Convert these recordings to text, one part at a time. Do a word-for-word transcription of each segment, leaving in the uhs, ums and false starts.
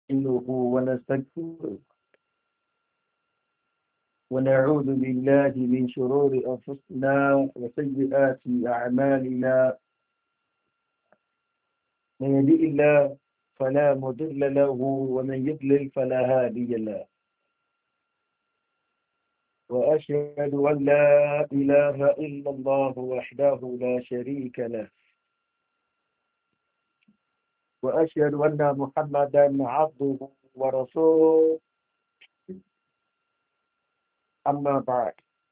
إنه ونستغفره ونعوذ بالله من شرور أنفسنا وسيئات أعمالنا من يهده الله فلا مضل له ومن يضلل فلا هادي له وأشهد أن لا إله إلا الله وحده لا شريك له وأشهد أن محمدا عبده ورسوله أما بعد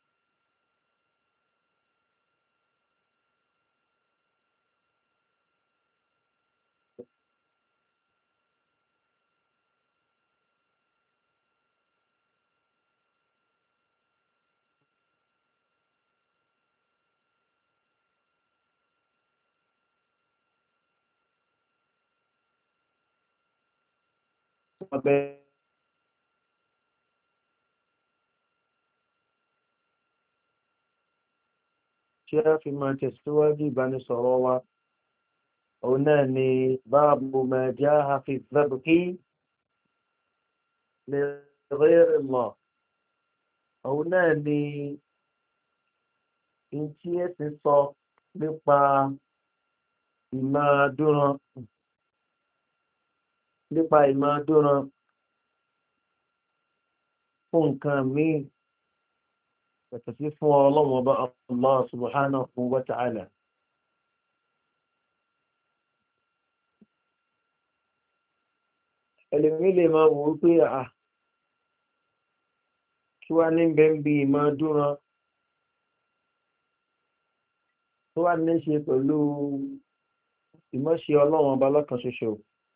شاف ما تستوى بنصروا هناني باب ما جاء في الذبح لغير الله هناني انتي تصف nípa ìmáadúran nípa ìmáadúran fún nǹkan míì yàtọ̀ sí fún ọlọ́run ọba Allah subhanahu wa ta'ala. ẹlẹ́mí lè máa wò ó pé à kí wá ní bẹ́ẹ̀ bí ìmáadúran tó wá ní ṣe pẹ̀lú ìmọ̀ṣe ọlọ́run ọba lọ́kan ṣoṣo.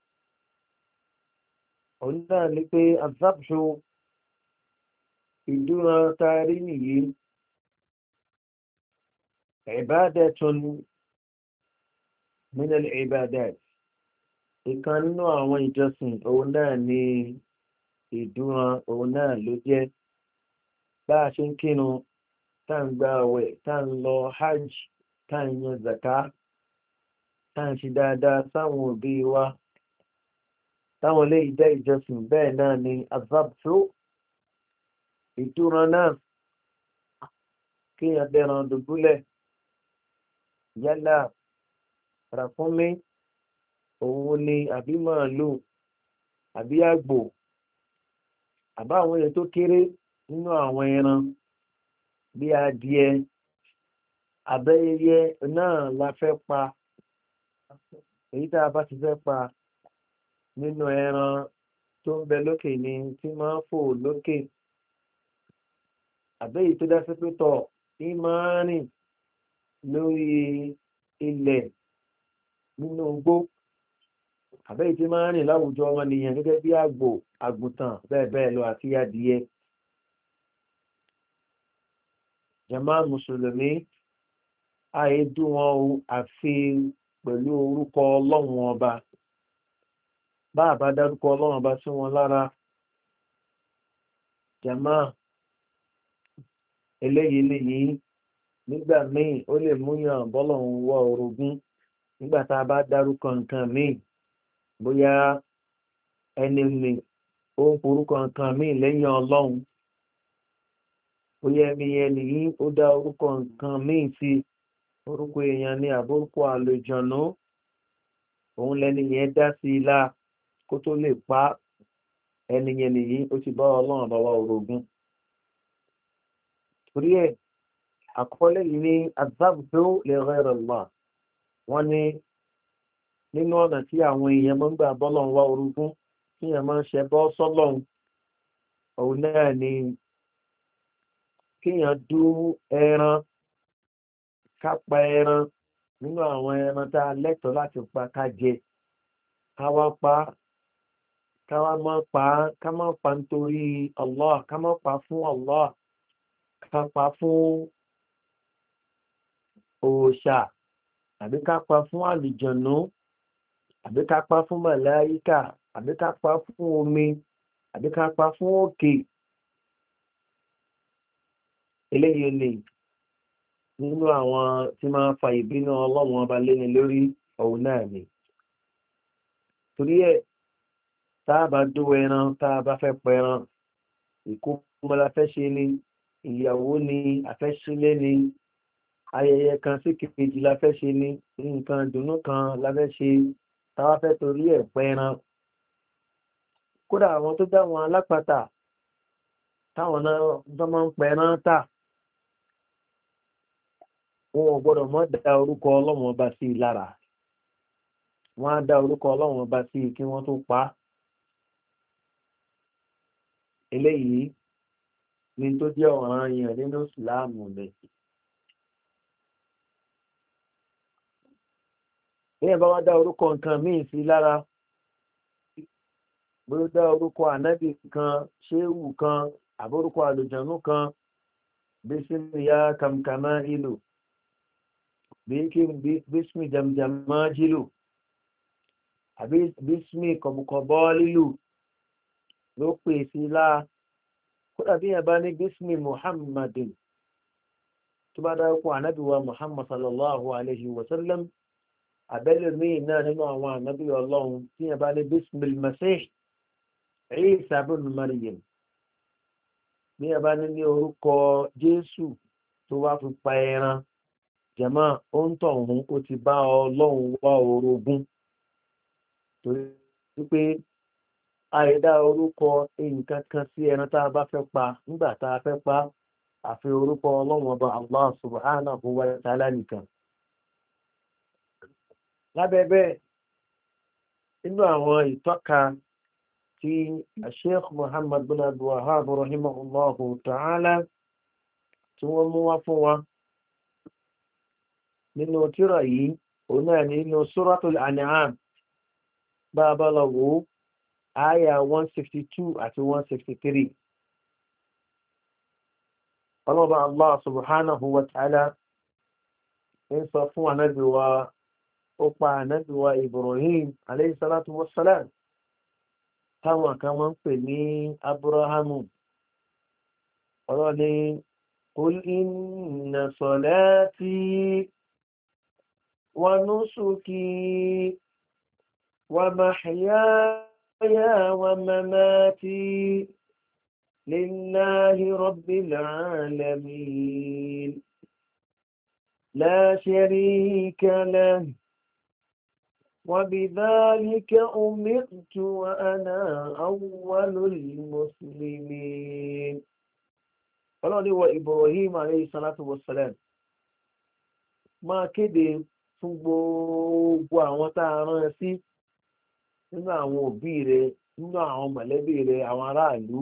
òun náà ni pé azabṣu ìdúran taari nìyí ibadatun min al-ibadat ìkan nínú àwọn ìjọsìn òun náà ni ìdúran òun náà ló jẹ́ bá a ṣe ń kírun tá ń gba àwẹ̀ tá ń lọ hajj tá ń yan zaka tá ń ṣe dáadáa sáwọn òbí wa táwọn ilé ìjẹ́ ìjọsìn bẹ́ẹ̀ náà ni azabṣu ìdúran náà kíyàn dẹran dùbúlẹ̀ yálà ràkúnmí òun ni àbí màálù àbí àgbò àbá àwọn èèyàn tó kéré nínú àwọn ẹran bí adìẹ abẹ́yẹyẹ náà la fẹ́ pa èyí tá a bá ti fẹ́ pa nínú ẹran tó ń bẹ lókè ni tí máa ń fò lókè àbẹ́yìí tó dá sí pé tọ̀ ní máa rìn lórí ilẹ̀ nínú igbó àbẹ́yìí tí máa rìn láwùjọ ọmọnìyàn gẹ́gẹ́ bí àgbò àgùntàn bẹ́ẹ̀ bẹ́ẹ̀ lọ àti adìẹ. jàmá mùsùlùmí àìdú wọn o àfi pẹ̀lú orúkọ ọlọ́run ọba bá àbá dárúkọ ọlọ́run ọba sí wọn lára jàmá eléyìí léyìí nígbà míì ó lè múyàn bọ́lọ̀hún wọ orogún nígbà tá a bá dárúkọ nǹkan míì bóyá ẹni mi ó ń forúkọ nǹkan míì lẹ́yìn ọlọ́run bóyá ẹni ẹni yìí ó dá orúkọ nǹkan míì sí orúkọ èèyàn ní àbórúkọ àlòjọ̀nú òun lẹni yẹn dá sí i lá kó tó lè pa ẹni yẹn nìyí ó ti bá ọlọ́run bá wá orogún. torí ẹ̀ àkọọ́lẹ̀ yìí ní azabtu li ghayri Allah wọ́n ní nínú ọ̀nà tí àwọn èèyàn máa ń gbà bọ́lọ́run wá orogún tí èèyàn máa ń ṣe bọ́ sọ́lọ́run òun náà ni kíyàn dú ẹran ká pa ẹran nínú àwọn ẹran tá a lẹ́tọ̀ọ́ láti pa ká jẹ ká wá pa ká wá má pa ká má pa nítorí Allah ká má pa fún Allah ká pa fún òòṣà àbí ká pa fún àlùjọ̀nú àbí ká pa fún màláíkà àbí ká pa fún omi àbí ká pa fún òkè eléyìí lè nínú àwọn tí máa fa ìbínú ọlọ́run ọba léni lórí òun náà ni torí ẹ̀ tá a bá dó ẹran tá a bá fẹ́ pẹran ìkómọ la fẹ́ ṣe ni ìyàwó ni àfẹ́sílẹ̀ ni ayẹyẹ kan sí kejì la fẹ́ ṣe ni nǹkan ìdùnnú kan la fẹ́ ṣe táwa fẹ́ torí ẹ̀ pẹran kódà àwọn tó dá wọn alápatà táwọn náà tó máa ń pẹran tà wọn ò gbọdọ̀ mọ́ da orúkọ ọlọ́wọ́n ọba sí i lára wọ́n á dá orúkọ ọlọ́wọ́n ọba sí i kí wọ́n tó pa á eléyìí ní tó jẹ́ ọ̀ràn yẹn nínú ìsìláàmù rẹ̀ bí ẹ̀ bá wá dá orúkọ nǹkan míì sí lára bí ó dá orúkọ ànábì kan ṣéwù kan àbórúkọ àlùjànnú kan bí sínú ya kàmkàmá ìlú bísmì jàmjàmá jílù àbí bísmì kọ̀bùkọ̀bọ́ lílù ló pè sí láà kódà bí ẹ bá ní bísmì muhammadin tó bá dárúkọ ànábìwá muhammad sallallahu alaihi wasallam àbẹ́lẹ̀ míì náà nínú àwọn ànábì ọlọ́run tí ẹ bá ní bísmì masih Isa ibn Maryam bí ẹ bá ní ní orúkọ jésù tó wá fi pa ẹran jẹ̀mọ́ ó ń tọ̀ ọ̀hún ó ti bá ọlọ́run wá orogún torí wípé àìdá orúkọ nǹkan kan sí ẹran tá a bá fẹ́ pa nígbà tá a fẹ́ pa àfi orúkọ ọlọ́run ọba Allah subhanahu wa ta'ala nìkan lábẹ́ bẹ́ẹ̀ nínú àwọn ìtọ́ka tí Sheikh Muhammad bin Abdul Wahhab rahimahullahu ta'ala tí wọ́n mú wá fún wa nínú tírà yìí òun náà nínú Suratul An'am bá a bá lọ wò ó àyà one sixty two àti one sixty three ọlọ́ba Allah subhanahu wa ta'ala ń sọ fún ànábì wa ó pa ànábì wa Ibrahim alayhi salatu wassalam táwọn kan wọ́n ń pè ní Abrahamu ọ̀rọ̀ ni qul inna salati wa nusuki wa mahyaya wa mamati lillahi rabbil alamin la sharika lahu وبذلك أمرت وأنا أول المسلمين ọlọ́ni wọ Ibrahim alayhi salatu wassalam máa kéde fún gbogbo àwọn tá a rán sí nínú àwọn òbí rẹ nínú àwọn mọ̀lẹ́bí rẹ àwọn aráàlú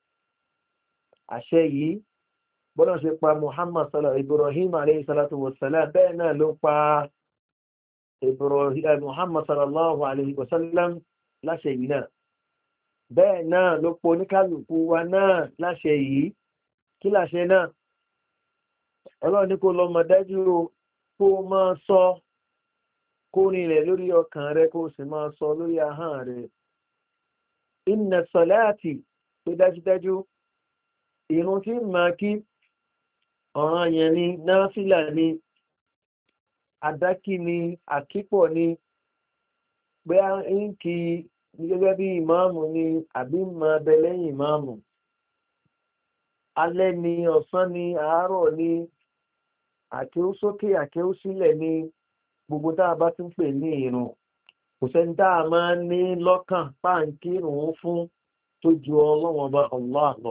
àṣẹ yìí bọ́lá ṣe pa Muhammad sallallahu Ibrahim alayhi salatu wassalam bẹ́ẹ̀ náà ló pa Ibrahim Muhammad sallallahu alayhi wa sallam láṣẹ yìí náà bẹ́ẹ̀ náà ló pọ̀ oníkálùkù wa náà láṣẹ yìí kí láṣẹ náà ọlọ́run ní kó lọ mọ̀ dájú kó máa sọ kó rinlẹ̀ lórí ọkàn rẹ kó sì máa sọ lórí ahọ́n rẹ inna salati tó dájúdájú ìrun tí máa kí ọ̀ràn yẹn ni náfìlà ni àdákì ni àkípọ̀ ni pé ń kí gẹ́gẹ́ bí ìmáàmù ni àbí máa bẹ lẹ́yìn ìmáàmù alẹ́ ni ọ̀sán ni àárọ̀ ni àkéwú sókè àkéwú sílẹ̀ ni gbogbo tá a bá ti ń pè ní ìrun kò sẹ́ni tá a máa ní lọ́kàn páǹkì ìrun fún tó ju ọlọ́wọ́n ọba Allah lọ.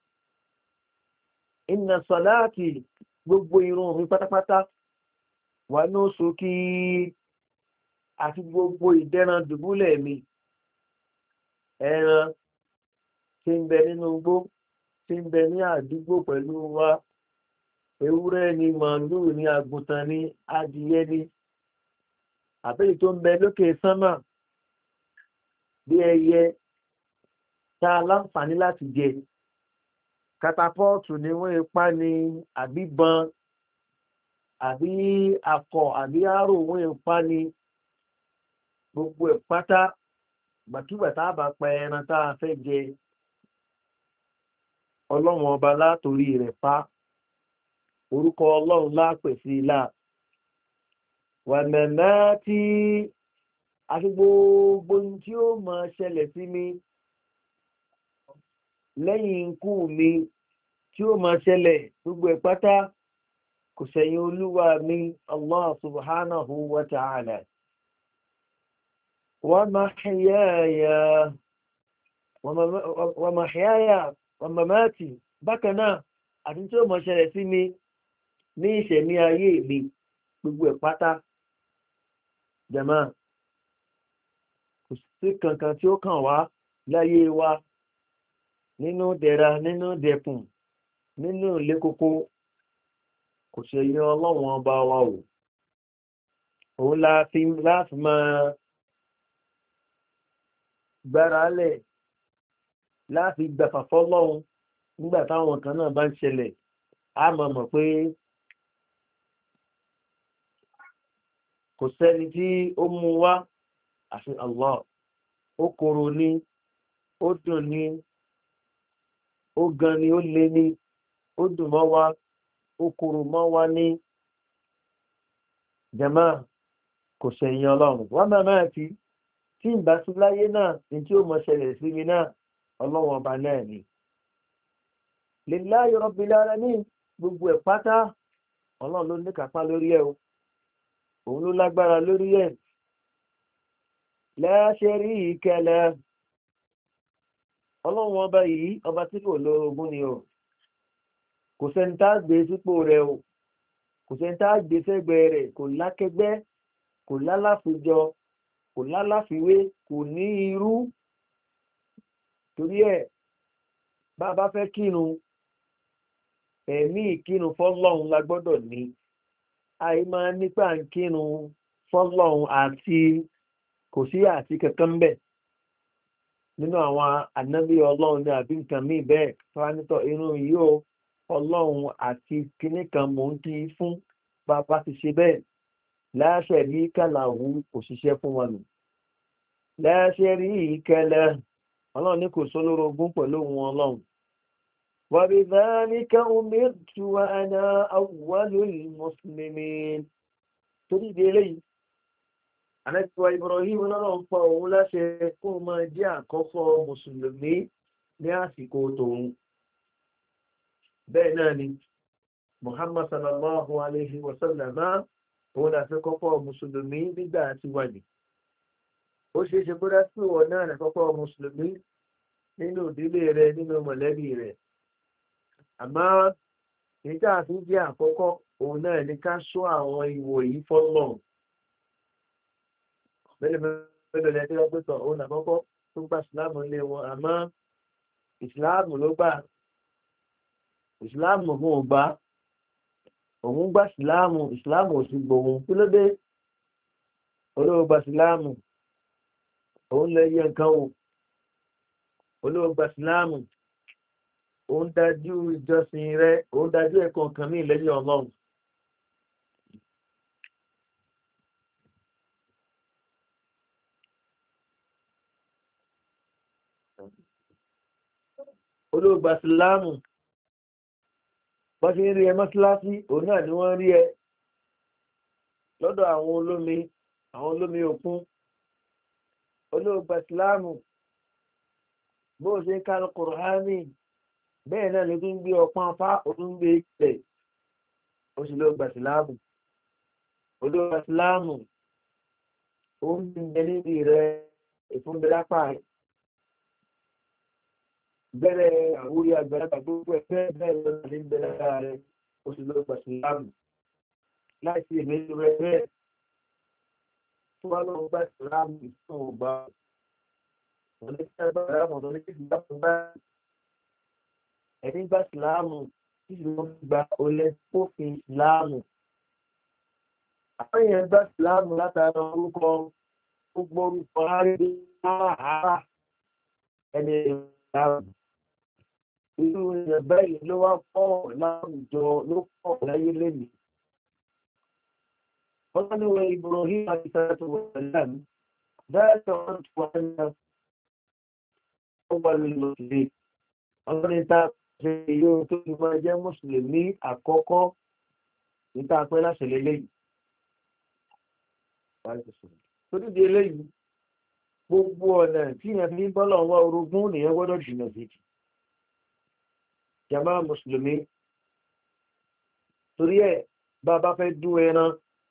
inna salati gbogbo ìrun mi pátápátá wà ní oṣù kí àti gbogbo ìdẹ́ran dùbúlẹ̀ mi ẹran tí ń bẹ nínú igbó tí ń bẹ ní àdúgbò pẹ̀lú wa ewúrẹ́ ni màálùú ni àgùntàn ni adìyẹ ni àbẹ́yì tó ń bẹ lókè sánmà bí ẹyẹ tá a láǹfààní láti jẹ katapọ́ọ̀tù ni wọ́n ipá ni àbíbọn àbí akọ àbí àrò wọn ipá ni gbogbo ìpátá gbàtúgbà tá a bá pa ẹran tá a fẹ́ jẹ ọlọ́run ọba látorí rẹ̀ pa orúkọ ọlọ́run lápè sí ilá wà mẹ́mẹ́ tí àti gbogbo tí ó máa ṣẹlẹ̀ sí mi lẹ́yìn ikú mi tí ó máa ṣẹlẹ̀ gbogbo ẹ̀ pátá kò sẹ́yìn olúwa mi Allah subhanahu wa ta'ala wa mahyaya wa mahyaya wa mamati bákan náà àti tí ó máa ṣẹlẹ̀ sí mi ní ìṣẹ̀mí ayé mi gbogbo ẹ̀ pátá jàmá kò sí kankan tí ó kàn wá láyé wa nínú dẹ̀ra nínú dẹkùn nínú ilé kókó kò ṣe yan ọlọ́run ọba wa o òun láti láti máa gbára lẹ̀ láti gbàfàfọ́ lọ́run nígbà táwọn kan náà bá ń ṣẹlẹ̀ a mọ̀ mọ̀ pé kò sẹ́ni tí ó mú wá àfi Allah ó korò ní ó dùn ní ó gan ni ó lé ní ó dùn mọ́ wá ó korò mọ́ wá ní jama kò sẹ́yìn ọlọ́run wọ́n máa máa fi tí ìgbà sí láyé náà ní tí ó mọ̀ ṣẹlẹ̀ sí mi náà ọlọ́run ọba náà ni lillahi rabbil alamin gbogbo ẹ̀ pátá ọlọ́run ló ní kápá lórí ẹ̀ o òun ló lágbára lórí ẹ̀ la sharika lahu ọlọ́run ọba yìí ọba tí kò lórogún ni o kò sẹ́ni tá gbé sípò rẹ̀ o kò sẹ́ni tá gbé sẹ́gbẹ̀ẹ́ rẹ̀ kò lákẹgbẹ́ kò lálàfíjọ kò lálàfíwé kò ní irú torí ẹ̀ bá a bá fẹ́ kírun ẹ̀mí ìkírun fọ́lọ́run la gbọ́dọ̀ ní àì máa nípa ń kírun fọ́lọ́run àti kò sí àti kankan bẹ̀ nínú àwọn ànábì ọlọ́run ní àbí nǹkan míì bẹ́ẹ̀ fáánítọ̀ inú yìí ó ọlọ́run àti kinní kan mò ń kí fún bàbá ti ṣe bẹ́ẹ̀ láṣẹ rí kàlàwù kò ṣiṣẹ́ fún wọn nù láṣẹ rí ìkẹlẹ̀ ọlọ́run ní kò sólórogún pẹ̀lú òun ọlọ́run وبذلك أمرت وأنا أول المسلمين torí di eléyìí anẹ́tíwá Ibrahim náà ń pa òun láṣẹ kó máa jẹ́ àkọ́kọ́ mùsùlùmí ní àsìkò tòun bẹ́ẹ̀ náà ni Muhammad sallallahu alaihi wasallam òun láti kọ́kọ́ mùsùlùmí nígbà tí wà ní ó ṣe é ṣe kó dá sí ìwọ̀n náà ní kọ́kọ́ mùsùlùmí nínú ìdílé rẹ̀ nínú mọ̀lẹ́bí rẹ̀ àmọ́ nígbà tí jẹ́ àkọ́kọ́ òun náà ní ká ṣọ́ àwọn ìwò yìí fọ́lọ̀ mẹ́lẹ̀ mẹ́lẹ̀ lẹ́tí wọ́n pẹ́tọ̀ òun àkọ́kọ́ tó gba ìsìláàmù lé wọn àmọ́ ìsìláàmù ló gbà ìsìláàmù òun ò gbà òun gba ìsìláàmù ìsìláàmù ò sì gbòun kí ló dé olówó gba ìsìláàmù òun lè yẹ nǹkan wò olówó gba ìsìláàmù ó ń dájú ìjọsìn rẹ ó ń dájú ẹ̀kọ́ kan ní ìlẹ́yìn ọlọ́run olóògbà sílámù bọ́ ṣe ń rí ẹ mọ́síláṣí òun náà ni wọ́n rí ẹ lọ́dọ̀ àwọn olómi àwọn olómi òkun olóògbà sílámù bó ṣe ń ká Kùránì bẹ́ẹ̀ náà ló tún gbé ọpọ́n afá òtún gbé ilẹ̀ ó sì ló gba síláàmù olóògbà síláàmù ó ń bẹ níbi rẹ ìfúnbẹ́lápá bẹ̀rẹ̀ àwúrí àgbàlagbà gbogbo ẹgbẹ́ bẹ́ẹ̀ ló ní bẹ̀rẹ̀ rẹ ó sì ló gba síláàmù láìsí èméjì rẹ bẹ́ẹ̀ tó wá lọ́wọ́ gba síláàmù ìfún ọgbà wọn ní sábà rẹ wọn ní ìgbà fún báyìí ẹni gba ìsìláàmù tí wọ́n gba olè fòfin ìsìláàmù. àwọn èèyàn gba ìsìláàmù látara orúkọ gbogbo orúkọ àrídé àárá ẹni ìsìláàmù. irú èèyàn báyìí ló wá pọ̀ láwùjọ ló pọ̀ láyé lẹ́yìn. wọ́n ní wọ́n Ibrahim àti sàtò wọ̀nyí bẹ́ẹ̀ tó wọ́n ti wọ́n ní ọgbà lílo ìdè. wọ́n ní ta ṣe yóò tó ti máa jẹ́ mùsùlùmí àkọ́kọ́ níta pẹ́ láṣẹ lélẹ́yìí. torí di eléyìí gbogbo ọ̀nà tí yẹn fi ń bọ́lọ̀ wá orogún nìyẹn gbọ́dọ̀ jìnà sí jama mùsùlùmí torí ẹ̀ bá bá fẹ́ dú ẹran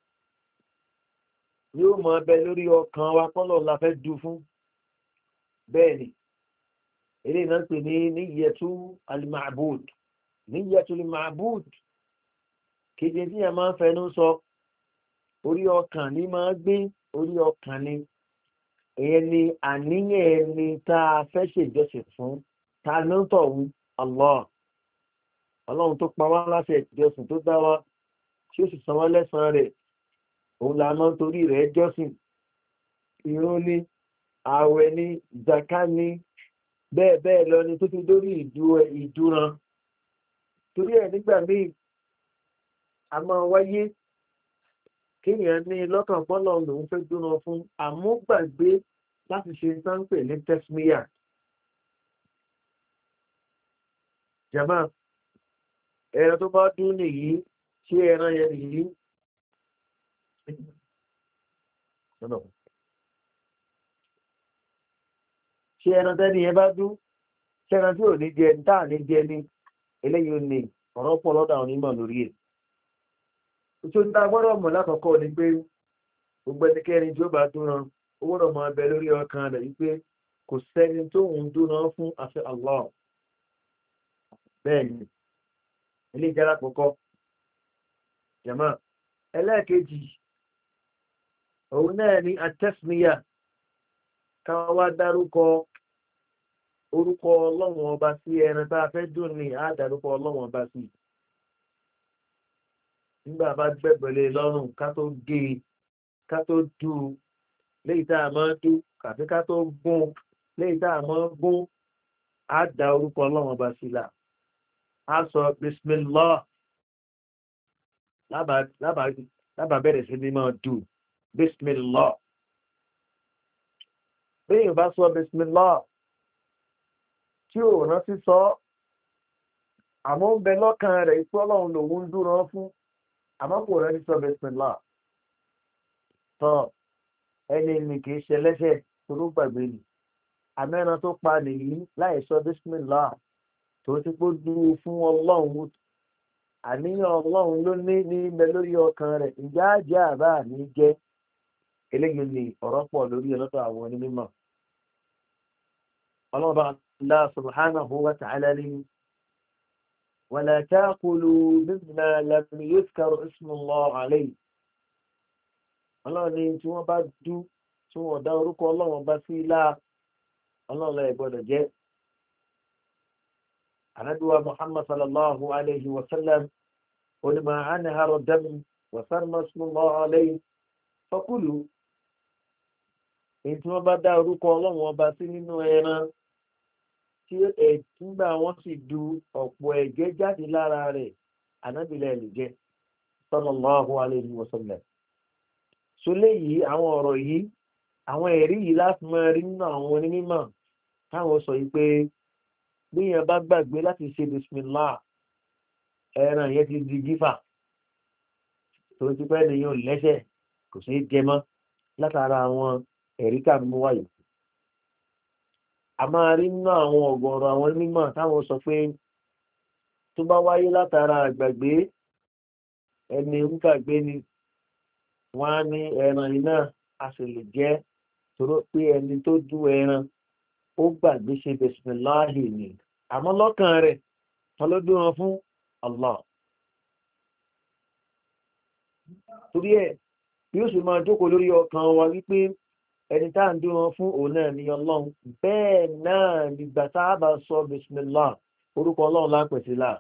yóò mọ ọbẹ̀ lórí ọkàn wa kọ́lọ̀ la fẹ́ dú fún bẹ́ẹ̀ ni eré náà pè ní níyẹtú alimabud níyẹtú alimabud kéde tí yẹn máa ń fẹnu sọ orí ọkàn ní máa gbé orí ọkàn ni ìyẹn ni àníyàn ẹni tá a fẹ́ ṣèjọsìn fún ta ló ń tọ̀hún allah ọlọ́run tó pa wá láṣẹ ìjọsìn tó dá wa tí ó sì san wá lẹ́sàn-án rẹ̀ òun la máa ń torí rẹ̀ jọ́sìn ìrun ni ààwẹ̀ ni zaka ni bẹ́ẹ̀ bẹ́ẹ̀ lọ ni tó fi dórí ìdúran torí ẹ̀ nígbà míì a máa wáyé kéèyàn ní lọ́kàn pọ́lọ̀ lòun fẹ́ dúnà fún àmúgbàgbé láti ṣe sáńpẹ̀ ní tẹ́símíyà jama ẹran tó bá dún nìyí ṣé ẹran yẹn nìyí ṣé ẹran tẹ́ni yẹn bá dún ṣé ẹran tí ò ní jẹ táà ní jẹ ní eléyìí ní ọ̀rọ̀ pọ̀ lọ́dọ̀ àwọn onímọ̀ lórí ẹ̀ tó ń ta gbọ́dọ̀ mọ̀ lákọ̀ọ́kọ́ ni pé gbogbo ẹnikẹ́ni tí ó bá dúnra ó gbọ́dọ̀ mọ abẹ lórí ọkàn rẹ̀ wípé kò sẹ́ni tó ń dúnra fún àṣẹ allah bẹ́ẹ̀ ni ilé ìjára kọ̀ọ̀kọ́ jama ẹlẹ́ẹ̀kejì òun náà ni atẹ́síníyà káwá wá dárúkọ orúkọ ọlọ́run ọba sí ẹran tá a fẹ́ dùn ní àdárúkọ ọlọ́run ọba sí nígbà bá gbẹ́bẹ̀lẹ̀ lọ́rùn ká tó gé e ká tó dú u léyìí tá a máa dú kàfí ká tó gún léyìí tá a máa gún á dá orúkọ ọlọ́run ọba sí là á sọ bismillah lábàá bẹ̀rẹ̀ sí ní máa dú bismillah bẹ́ẹ̀ bá sọ bismillah tí ò rántí sọ àmọ́ ń bẹ lọ́kàn rẹ̀ ipò ọlọ́run lòun ń dúró fún àmọ́ kò rẹ́ ní sọ bismillah tọ́ ẹni ní kìí ṣe lẹ́sẹ̀ toró gbàgbé ni àmẹ́ran tó pa nìyí láì sọ bismillah tó ti kó dúró fún ọlọ́run àníyàn ọlọ́run ló ní ní ibẹ̀ lórí ọkàn rẹ̀ ìjà jẹ́ àbá ní jẹ́ eléyìí ni ọ̀rọ̀ pọ̀ lórí ọlọ́tọ̀ àwọn onímọ̀ ọlọ́ba Allah subhanahu wa ta'ala ni ولا تأكلوا مما لم يذكر اسم الله عليه ọlọ́run ní tí wọ́n bá dú tí wọ́n dá orúkọ ọlọ́run bá sí ilá ọlọ́run lẹ́ gbọ́dọ̀ jẹ́ ànábíwá muhammad sallallahu alayhi wa sallam onímọ̀ anaharo dami wasanma ismullah alayhi fakulu èyí tí wọ́n bá dá orúkọ ọlọ́run ọba sí nínú ẹran tí ẹ̀túngbà wọ́n sì du ọ̀pọ̀ ẹ̀gẹ́ jáde lára rẹ̀ ànábìlẹ̀ lè jẹ́ sallallahu alayhi wa sallam. so léyìí àwọn ọ̀rọ̀ yìí àwọn ẹ̀rí yìí láti máa rí nínú àwọn onímọ̀ táwọn sọ yìí pé bíyàn bá gbàgbé láti ṣe bismillah ẹran yẹn ti di gífà tó ti pẹ́ ní yóò lẹ́sẹ̀ kò sí jẹ mọ́ látara àwọn ẹ̀rí ká mú wáyé a máa rí nínú àwọn ọ̀gọ̀ọ̀rọ̀ àwọn onímọ̀ táwọn sọ pé tó bá wáyé látara àgbàgbé ẹni ń gbàgbé ni wọ́n á ní ẹran iná a sì lè jẹ́ tóró pé ẹni tó dú ẹran ó gbàgbé ṣe bismillahi ni àmọ́ lọ́kàn rẹ̀ wọ́n ló dúró fún Allah torí ẹ̀ yóò sì máa jókòó lórí ọkàn wa wípé ẹni tá à ń dúró fún òun náà ní ọlọ́run bẹ́ẹ̀ náà nígbà tá a bá sọ bismillah orúkọ ọlọ́run lápẹ̀sí là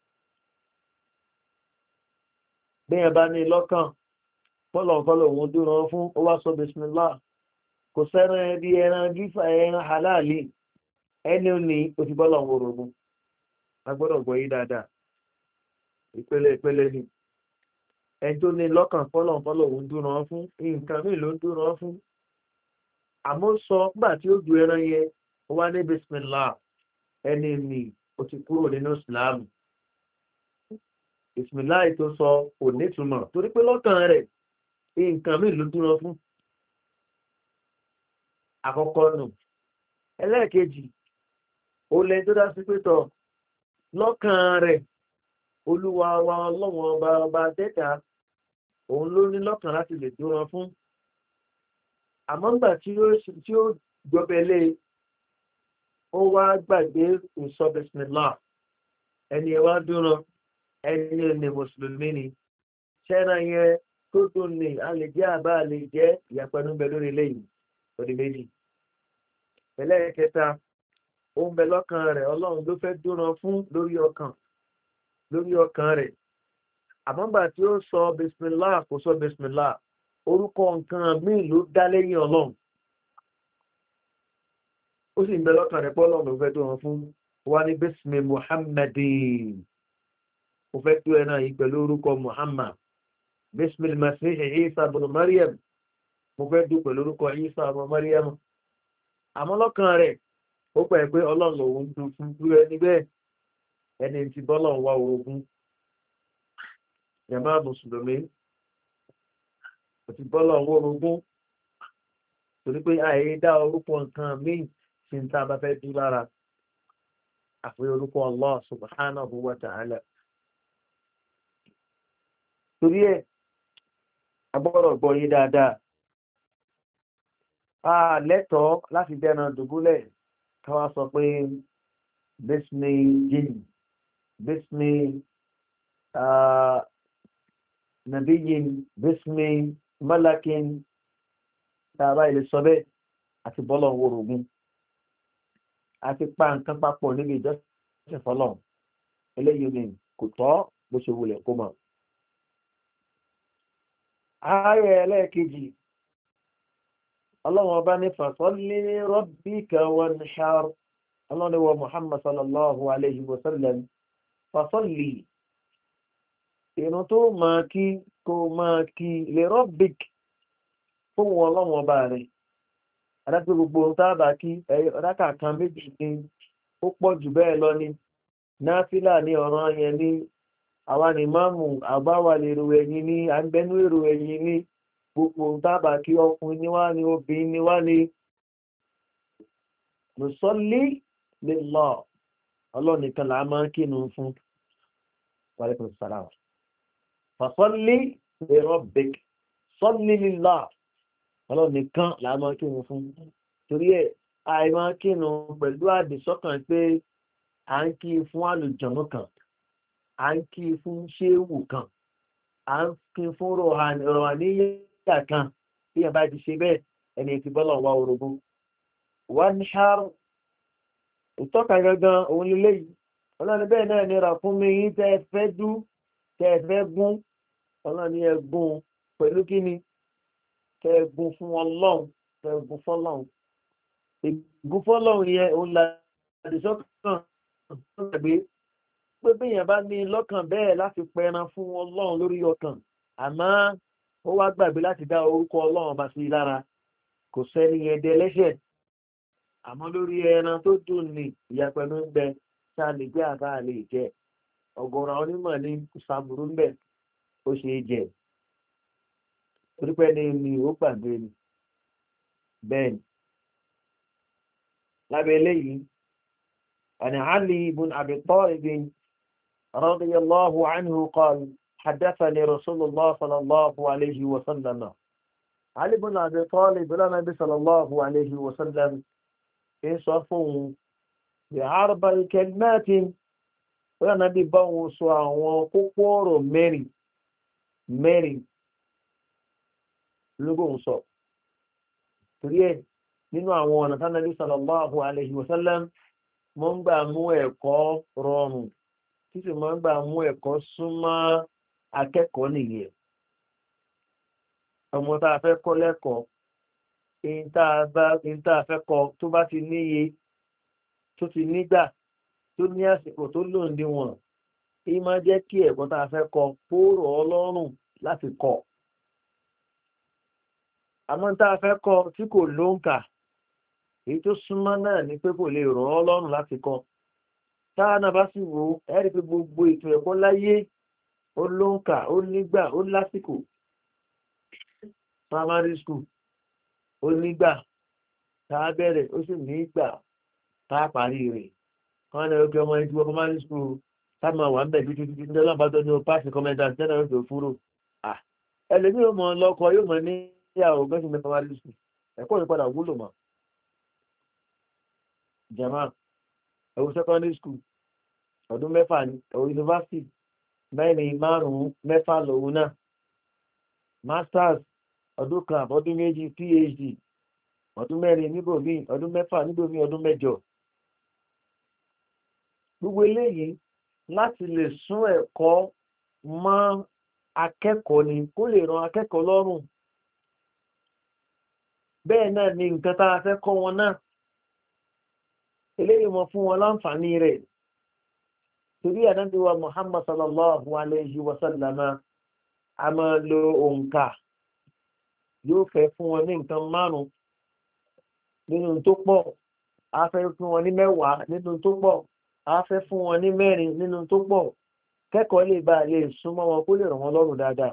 bẹ́ẹ̀ bá ní lọ́kàn fọ́lọ̀fọ́lọ̀ òun dúró fún ó wá sọ bismillah kò sẹ́ran ẹbí ẹran gífà ẹran halali ẹni ò ní òtìbọ́lọ̀ orogún agbọ́dọ̀ gbọ́ yí dáadáa ìpele ìpele ni ẹni tó ní lọ́kàn fọ́lọ̀fọ́lọ̀ òun dúró fún nǹkan mí ló ń dúró fún àmọ́ sọ gbà tí ó du ẹran yẹn ó wá ní bismillah ẹni ní ó ti kúrò nínú ìsìláàmù bismillah tó sọ kò nítumọ̀ torí pé lọ́kàn rẹ̀ nǹkan mí ló dúró fún àkọ́kọ́ nù. Ẹlẹ́ẹ̀kejì ó lẹ́yìn tó dá sí pé tọ̀ lọ́kàn rẹ̀ olúwa wa ọlọ́wọ́n ọba ọba dẹ́ta òun ló ní lọ́kàn láti lè dúró fún. Àmọ́ ńgbà tí ó gbọ́bẹ̀lé ó wá gbàgbé ìsọ bisimilá ẹni ẹ wá dúró ẹni ẹni mùsùlùmí ni ṣẹ́ra yẹn tó dùn ní a lè jẹ́ àbá a lè jẹ́ ìyàpẹ̀nu bẹ lórí lẹ́yìn òdì méjì. Ẹlẹ́ẹ̀kẹta ó ń bẹ lọ́kàn rẹ̀ ọlọ́run ló fẹ́ dúró fún lórí ọkàn lórí ọkàn rẹ̀. Àmọ́ ńgbà tí ó sọ bisimilá kò sọ bisimilá orúkọ nǹkan míì ló dá lẹ́yìn ọlọ́run ó sì ń bẹ lọ́kàn rẹ̀ pé ọlọ́run ló fẹ́ dúró fún wa ní bísmì muhammadin mo fẹ́ tó ẹ náà yìí pẹ̀lú orúkọ muhammad bísmì masihi isa bin mariam mo fẹ́ dú pẹ̀lú orúkọ isa bin mariam. Àmọ́ lọ́kàn rẹ̀ ó pẹ̀ pé ọlọ́run lòun dùn fún dúró ẹni bẹ́ẹ̀ ẹni tí bọ́lọ̀ wá orogún yàmá mùsùlùmí àti bọ́lọ̀ wá orogún torí pé àyè dá orúkọ nǹkan míì tí ń tá a bá fẹ́ dú lára àfi orúkọ Allah subhanahu wa ta'ala. Torí ẹ̀ agbọ́dọ̀ gbọ́ yé dáadáa a lẹ́tọ̀ọ́ láti dẹ́nà dùbúlẹ̀ káwá sọ pé bísmì jinn bísmì nàbíyìn bísmì malakin tàbá ilé sọ bẹ́ẹ̀ àti bọ́lọ̀ worogun àti pa nǹkan papọ̀ níbi ìjọsìn fọlọ́ eléyìí ni kò tọ́ bó ṣe wulẹ̀ kó mọ̀. Ààrẹ ẹlẹ́ẹ̀kejì ọlọ́run ọba ní fasalli rabbika wanhar ọlọ́run wa Muhammad sallallahu alayhi wa sallam fasalli ìrun tó máa kí kó máa kí li rabbik fún ọlọ́run ọba rẹ̀ adájọ́ gbogbo tábà kí ọ̀dáka kan méjì ní ó pọ̀ jù bẹ́ẹ̀ lọ ní náfílà ní ọ̀ràn yẹn ní àwa ní máàmù àbáwà lè ro ẹ̀yìn ní àgbẹ̀nú èrò ẹ̀yìn ní gbogbo tábà kí ọkùnrin níwá ní obìnrin níwá ní nusalli lillah ọlọ́nìkan là máa ń kínú fún wàlẹ́kùn sàràwà fasalli li rabbik salli lillah ọlọ́nìkan là máa ń kínú fún. Torí ẹ̀ àìmọ́ kínú pẹ̀lú àdìsọ́kàn pé à ń kí fún àlùjọ̀nù kan à ń kí fún ṣéwù kan à ń kí fún rọ̀hàníyà kan bí ẹ̀ bá ti ṣe bẹ́ẹ̀ ẹni tí bọ́lọ̀ wá orogún. wọ́n ní ṣáàrù ìtọ́ka gangan òun lélẹ́ yìí ọlọ́ni bẹ́ẹ̀ náà nira fún mi yín tẹ́ ẹ fẹ́ dú tẹ́ ẹ fẹ́ gún ọlọ́ni ẹ gún pẹ̀lú kíni tẹ́ ẹ gún fún ọlọ́run tẹ́ ẹ gún fọ́lọ́run ìgún fọ́lọ́run yẹn òun la àdìsọ́kàn tó gbàgbé pé bíyàn bá ní lọ́kàn bẹ́ẹ̀ láti pẹran fún ọlọ́run lórí ọkàn àmọ́ ó wá gbàgbé láti dá orúkọ ọlọ́run bá sí lára kò sẹ́ni yẹn dẹ lẹ́sẹ̀ àmọ́ lórí ẹran tó dùn ní ìyàpẹ̀lú ń bẹ tá a lè jẹ́ àbá lè jẹ ọ̀gọ̀rọ̀ onímọ̀ ní sàbùrú ń bẹ ó ṣe é jẹ torípẹ́ ní ni ó gbàgbé ni bẹ́ẹ̀ ni lábẹ́ eléyìí عن علي بن أبي طالب رضي الله عنه قال حدثني رسول الله صلى الله عليه وسلم علي بن أبي طالب بلا نبي صلى الله عليه وسلم يصفون بعرض الكلمات ولا نبي بوصوا وقور ميري ميري لقوم صوت تريه nínú àwọn ọ̀nà tánàbí sallallahu alayhi wa sallam mọ́ ń gbà mú ẹ̀kọ́ rọrùn tí sì mọ́ ń gbà mú ẹ̀kọ́ súnmọ́ akẹ́kọ̀ọ́ nìyẹn. ọmọ tá a fẹ́ kọ́ lẹ́kọ̀ọ́ èyí tá a fẹ́ kọ́ tó bá ti níye tó ti nígbà tó ní àsìkò tó lòǹdí wọn èyí máa jẹ́ kí ẹ̀kọ́ tá a fẹ́ kọ́ kó rọ̀ ọ́ lọ́rùn láti kọ́. àmọ́ tá a fẹ́ kọ́ tí kò lóǹkà èyí tó súnmọ́ náà ni pé kò lè rọ̀ ọ́ lọ́rùn láti kọ́. táà náà bá sì wò ó ẹ́rí pé gbogbo ètò ẹ̀kọ́ láyé ó lóǹkà ó nígbà ó lásìkò. primary school ó nígbà tá a bẹ̀rẹ̀ ó sì ní ìgbà tá a parí rẹ̀ wọ́n ní ọkọ̀ ọmọ ẹni tí wọ́n máa ń sùn táwọn àwọn àmbẹ̀ títí títí ní ọlọ́pàá ní o pàṣẹ kọ́mẹ́ntà tẹ́lẹ̀ ó tó fúrò ẹlẹ́ni yóò mọ lọ́kọ yóò mọ ní ìyàwó gẹ́sì mẹ́ta wá rí sùn ẹ̀kọ́ ní padà wúlò mọ́ jama ẹ̀wù secondary school ọdún mẹ́fà ní ẹ̀wù university mẹ́rin márùn-ún mẹ́fà lòun náà masters ọdún kan ọdún méjì phd ọdún mẹ́rin níbòmí ọdún mẹ́fà níbòmí ọdún mẹ́jọ gbogbo eléyìí láti lè sún ẹ̀kọ́ mọ́ akẹ́kọ̀ọ́ ni kó lè ran akẹ́kọ̀ọ́ lọ́rùn bẹ́ẹ̀ náà ni nǹkan tá a fẹ́ kọ́ wọn náà eléyìí mọ fún wọn láǹfààní rẹ̀ torí àdáńdíwá muhammad sallallahu alayhi wa sallama a máa lo òǹkà yóò fẹ́ fún wọn ní nǹkan márùn-ún nínú tó pọ̀ a fẹ́ fún wọn ní mẹ́wàá nínú tó pọ̀ a fẹ́ fún wọn ní mẹ́rin nínú tó pọ̀ kẹ́kọ̀ọ́ lè bá lè súnmọ́ wọn kó lè ràn wọ́n lọ́rùn dáadáa.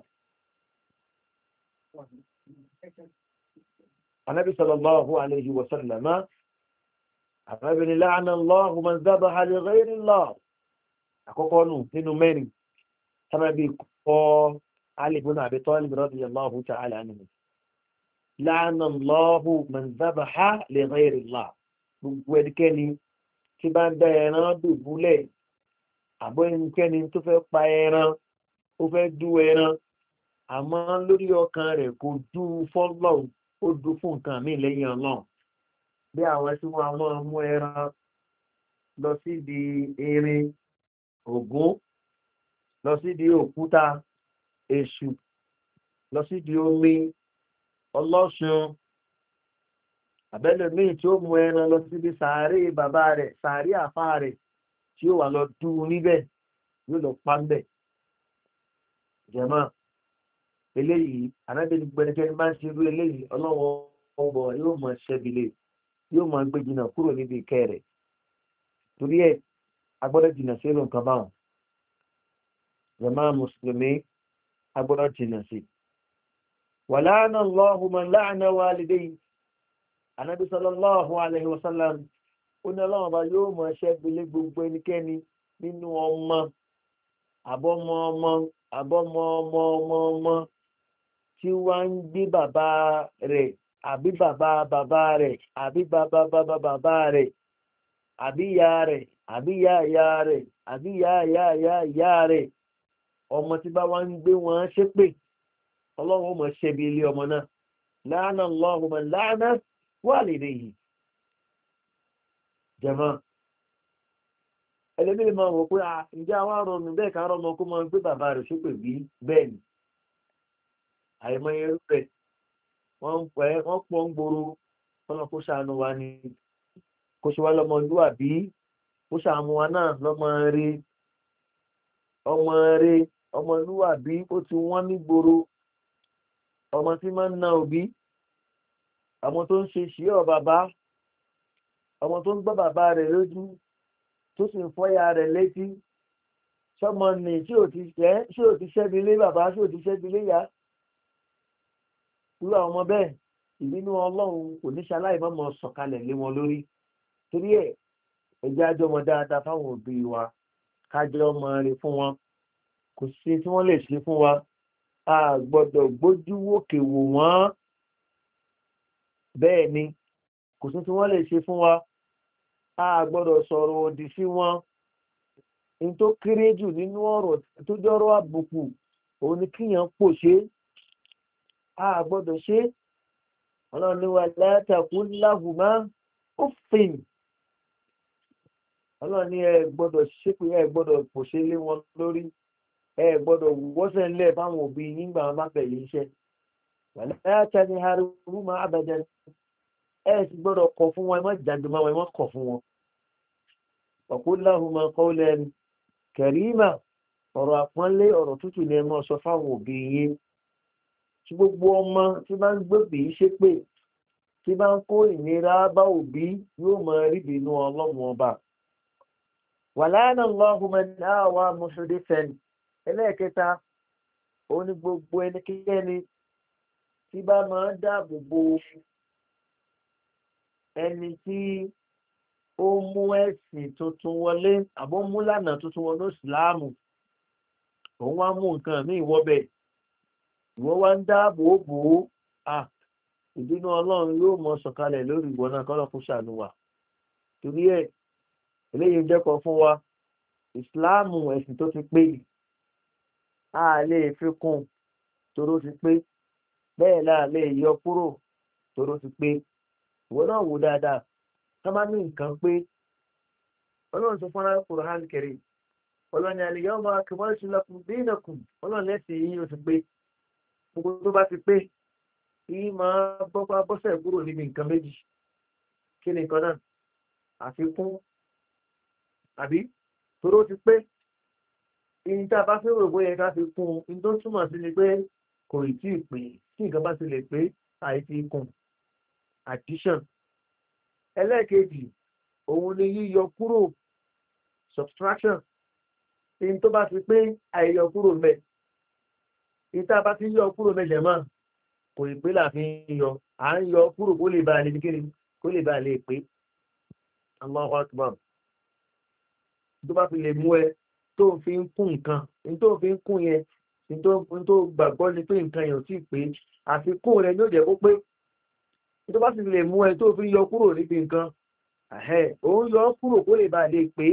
Ànábì sallallahu alayhi wa sallama ànábì ní la'ana Allahu man dhabaha li ghayri Allah àkọ́kọ́ nù nínú mẹ́rin sábàbí kọ́ Ali ibn Abi Talib radiyallahu ta'ala anhu. La'ana Allahu man dhabaha li ghayri Allah gbogbo ẹnikẹ́ni tí bá ń dá ẹran dùbúlẹ̀ àbọ̀ ẹnikẹ́ni tó fẹ́ pa ẹran ó fẹ́ dú ẹran àmọ́ lórí ọkàn rẹ̀ kò dú fọ́lọ́ ó dú fún nǹkan mí lẹ́yìn ọlọ́run bí àwọn tí wọ́n máa mú ẹran lọ síbi erin ògún lọ síbi òkúta èṣù lọ síbi omi ọlọ́ṣun àbẹ́lẹ̀ míì tí ó mú ẹran lọ síbi sàárè bàbá rẹ̀ sàárè àfá rẹ̀ tí ó wà lọ dú níbẹ̀ yóò lọ pa níbẹ̀ jẹ̀mọ́ eléyìí anábìnrin gbẹ̀rẹ̀kẹ́ máa ń ṣe irú eléyìí ọlọ́wọ́ ọgbọ̀ yóò mọ̀ ṣẹ́bilẹ̀ yóò mọ̀ gbé jìnnà kúrò níbi ìkẹ́ rẹ̀ torí ẹ̀ agbọ́dọ̀ jìnnà sí èrò nǹkan báwọn jẹ̀mọ́ mùsùlùmí agbọ́dọ̀ jìnnà sí wàláàánà lọ́hùnmọ̀ láàánà wàlídéyìí anábì sallallahu alayhi wa sallam ó ní ọlọ́run ọba yóò mọ̀ ṣẹ́bilẹ̀ gbogbo ẹnikẹ́ni nínú ọmọ àbọ́mọ ọmọ àbọ́mọ ọmọ ọmọ ọmọ tí wọ́n ń gbé bàbá rẹ̀ àbí bàbá bàbá rẹ̀ àbí bàbá bàbá bàbá rẹ̀ àbí ìyá rẹ̀ àbí ìyá ìyá rẹ̀ àbí ìyá ìyá ìyá ìyá rẹ̀ ọmọ tí bá wọ́n ń gbé wọn ṣépè ọlọ́run ó mọ̀ ṣẹ́bi ilé ọmọ náà láàánà Allahu man láàánà walidayhi jẹ̀mọ́ ẹlẹ́mìí máa wọ̀ pé ǹjẹ́ àwọn arọ̀nù bẹ́ẹ̀ ká rọ́mọ kó máa gbé bàbá rẹ̀ ṣépè bí bẹ́ẹ̀ ni àìmọye rẹ̀ wọ́n pẹ́ wọ́n pọ̀ ń gbòòrò kọ́nà kó ṣàánú wa ni kó ṣe wá lọ́mọlúwàbí kó ṣàánú wa náà lọ́mọ rí ọmọ rí ọmọlúwàbí ó ti wọ́n ní gbòòrò ọmọ tí máa ń na òbí ọmọ tó ń ṣe ṣíọ́ bàbá ọmọ tó ń gbọ́ bàbá rẹ̀ lójú tó sì ń fọ́yà rẹ̀ létí sọmọ nì tí ò ti ṣẹ́ tí ò ti ṣẹ́bi lé bàbá tí ò ti ṣẹ́bi lé yá irú àwọn ọmọ bẹ́ẹ̀ ìbínú ọlọ́run kò ní ṣaláì mọ́mọ́ sọ̀kalẹ̀ lé wọn lórí torí ẹ̀ ẹjẹ́ àjọmọ dáadáa fáwọn òbí wa kájọ ọmọ rẹ̀ fún wọn kò sí tí wọ́n lè ṣe fún wa a gbọ́dọ̀ gbójú wòkè wò wọ́n bẹ́ẹ̀ ni kò sí tí wọ́n lè ṣe fún wa a gbọ́dọ̀ sọ̀rọ̀ òdì sí wọn in tó kéré jù nínú ọ̀rọ̀ tó jọ́rọ̀ àbùkù òun ni kíyàn pò ṣe a gbọ́dọ̀ ṣe ọlọ́run ní wa látàkùn láhùmá ó fìn ọlọ́run ní ẹ gbọ́dọ̀ ṣe pé ẹ gbọ́dọ̀ pò ṣe lé wọn lórí ẹ gbọ́dọ̀ wọ́sẹ̀ ńlẹ̀ fáwọn òbí nígbà wọn bá bẹ̀rẹ̀ iṣẹ́ wà látàkùn ní haruma abadan ẹ sì gbọ́dọ̀ kọ̀ fún wọn ẹ má jàǹdù máa wọn ẹ má kọ̀ fún wọn ọ̀kún láhùmá qawlan karima ọ̀rọ̀ àpọ́nlé ọ̀rọ̀ tútù ni ẹ máa sọ fáwọn òbí yín tí gbogbo ọmọ tí bá ń gbòbí ṣépè tí bá ń kó ìnira bá òbí yóò máa rí ìbínú ọlọ́run ọba wàláánà lọ́hùnmọ́ náà wà mọ́ṣọ́dé fẹ́ni ẹlẹ́ẹ̀kẹta ó ní gbogbo ẹnikẹ́ni tí bá máa ń dáàbò bo ẹni tí ó mú ẹ̀sìn tuntun wọlé àbó mú lànà tuntun wọlé ìsìláàmù òun wá mú nǹkan ní ìwọ́bẹ̀ ìwọ́ wá ń dáàbò bò ó à ìbínú ọlọ́run yóò mọ sọ̀kalẹ̀ lórí ìwọ náà kọ́lọ́ fún ṣàánú wa torí ẹ̀ eléyìí jẹ́kọ̀ọ́ fún wa ìsìláàmù ẹ̀sìn tó ti pé a lè fi kún toró ti pé bẹ́ẹ̀ láà lè yọ kúrò toró ti pé ìwọ náà wò dáadáa ká má ní nǹkan pé ọlọ́run sọ fún arákùnrin Qur'an Karim ọlọ́ni al-yawma akmaltu lakum dinakum ọlọ́run lẹ́sìn yìí ó ti pé gbogbo tó bá ti pé yìí máa bọ́pá bọ́sẹ̀ kúrò níbi nǹkan méjì kí ni nǹkan náà àfikún àbí toró ti pé ìyìn tá a bá fẹ́ rò bóyá ká fi kún un tó túmọ̀ sí ni pé kò ì tí ì pé tí nǹkan bá ti lè pé àìfi kún addition ẹlẹ́ẹ̀kejì òun ni yíyọ kúrò subtraction ìyìn tó bá ti pé àìyọ kúrò mẹ́ ìyìn tá a bá ti yọ kúrò mẹ́jẹ̀ mọ́ kò ì pé láàfin yọ à ń yọ kúrò kó lè ba lè ní kíni kó lè ba lè pé Allahu Akbar tó bá fi lè mú ẹ tó fi ń kún nǹkan ní tó fi ń kún yẹn ní tó gbàgbọ́ ni pé nǹkan yẹn ò tí ì pé àfikún rẹ ní ó jẹ́ kó pé ní tó bá sì lè mú ẹ tó fi yọ kúrò níbi nǹkan òun yọ kúrò kó lè ba lè pé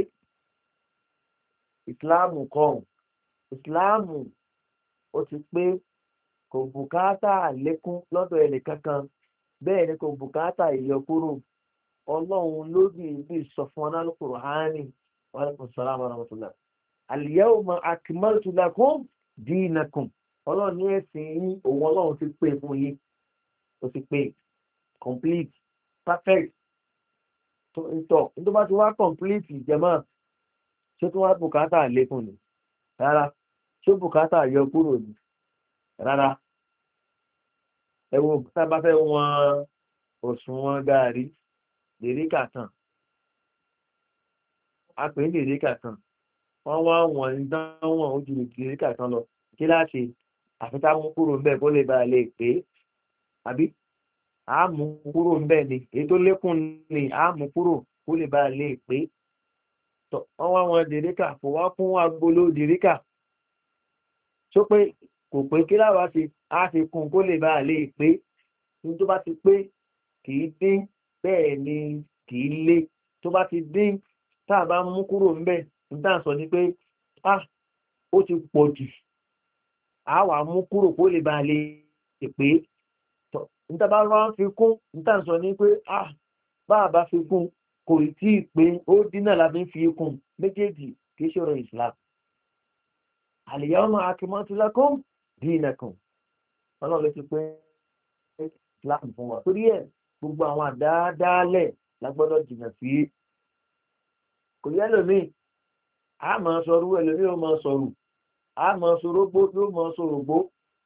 ìsìláàmù kan ìsìláàmù ó ti pé kò bùkátà lékún lọ́dọ̀ ẹnì kankan bẹ́ẹ̀ ni kò bùkátà ìyọkúrò ọlọ́run lórí ibi sọ fún ọ́nà Al-Qur'ani wa alaykum salaam wa rahmatullah al-yawma akmaltu lakum dinakum ọlọ́run ní ẹ̀sìn yín òun ọlọ́run ti pé fún yín ó ti pé complete perfect tó ń tọ̀ ní tó bá ti wá complete ìjẹmọ́ ṣé tó wá bùkátà lékún ni rárá ṣé bùkátà yọkúrò ni rárá ẹwọ tá bá fẹ́ wọn òṣùwọ̀n gààrí dèríkà kan a pè ní dèríkà kan wọ́n wá wọ̀n ní dánwọ̀n ojú dèríkà kan lọ kí láti àfitá mú kúrò ńbẹ̀ kó lè bá lè pé àbí a mú kúrò ńbẹ̀ ni èyí tó lékún ni a mú kúrò kó lè bá lè pé wọ́n wá wọn dèríkà kò wá fún agolo dèríkà tó pé kò pé kí láwá sí a fi kún kó lè bá lè pé ní tó bá ti pé kìí dín bẹ́ẹ̀ ni kìí lé tó bá ti dín tá a bá mú kúrò ńbẹ̀ nígbà sọ ni pé ah ó ti pọ̀ jù a wà mú kúrò kó lè bá lè pé níta bá wá fi kún nígbà sọ ni pé ah bá a bá fi kún kò tí ì pé ó dín náà la fi ń fi kún méjèèjì kìí ṣòro Islam al-yawma akmaltu lakum dinakum ọlọ́run ló ti pé Islam fún wa torí ẹ̀ gbogbo àwọn àdáadáalẹ̀ lágbọ́dọ̀ jìnà sí kò yẹ lómi a máa sọrú ẹlòmí ó máa sọrù a máa sọrógbó yóò máa sọrògbó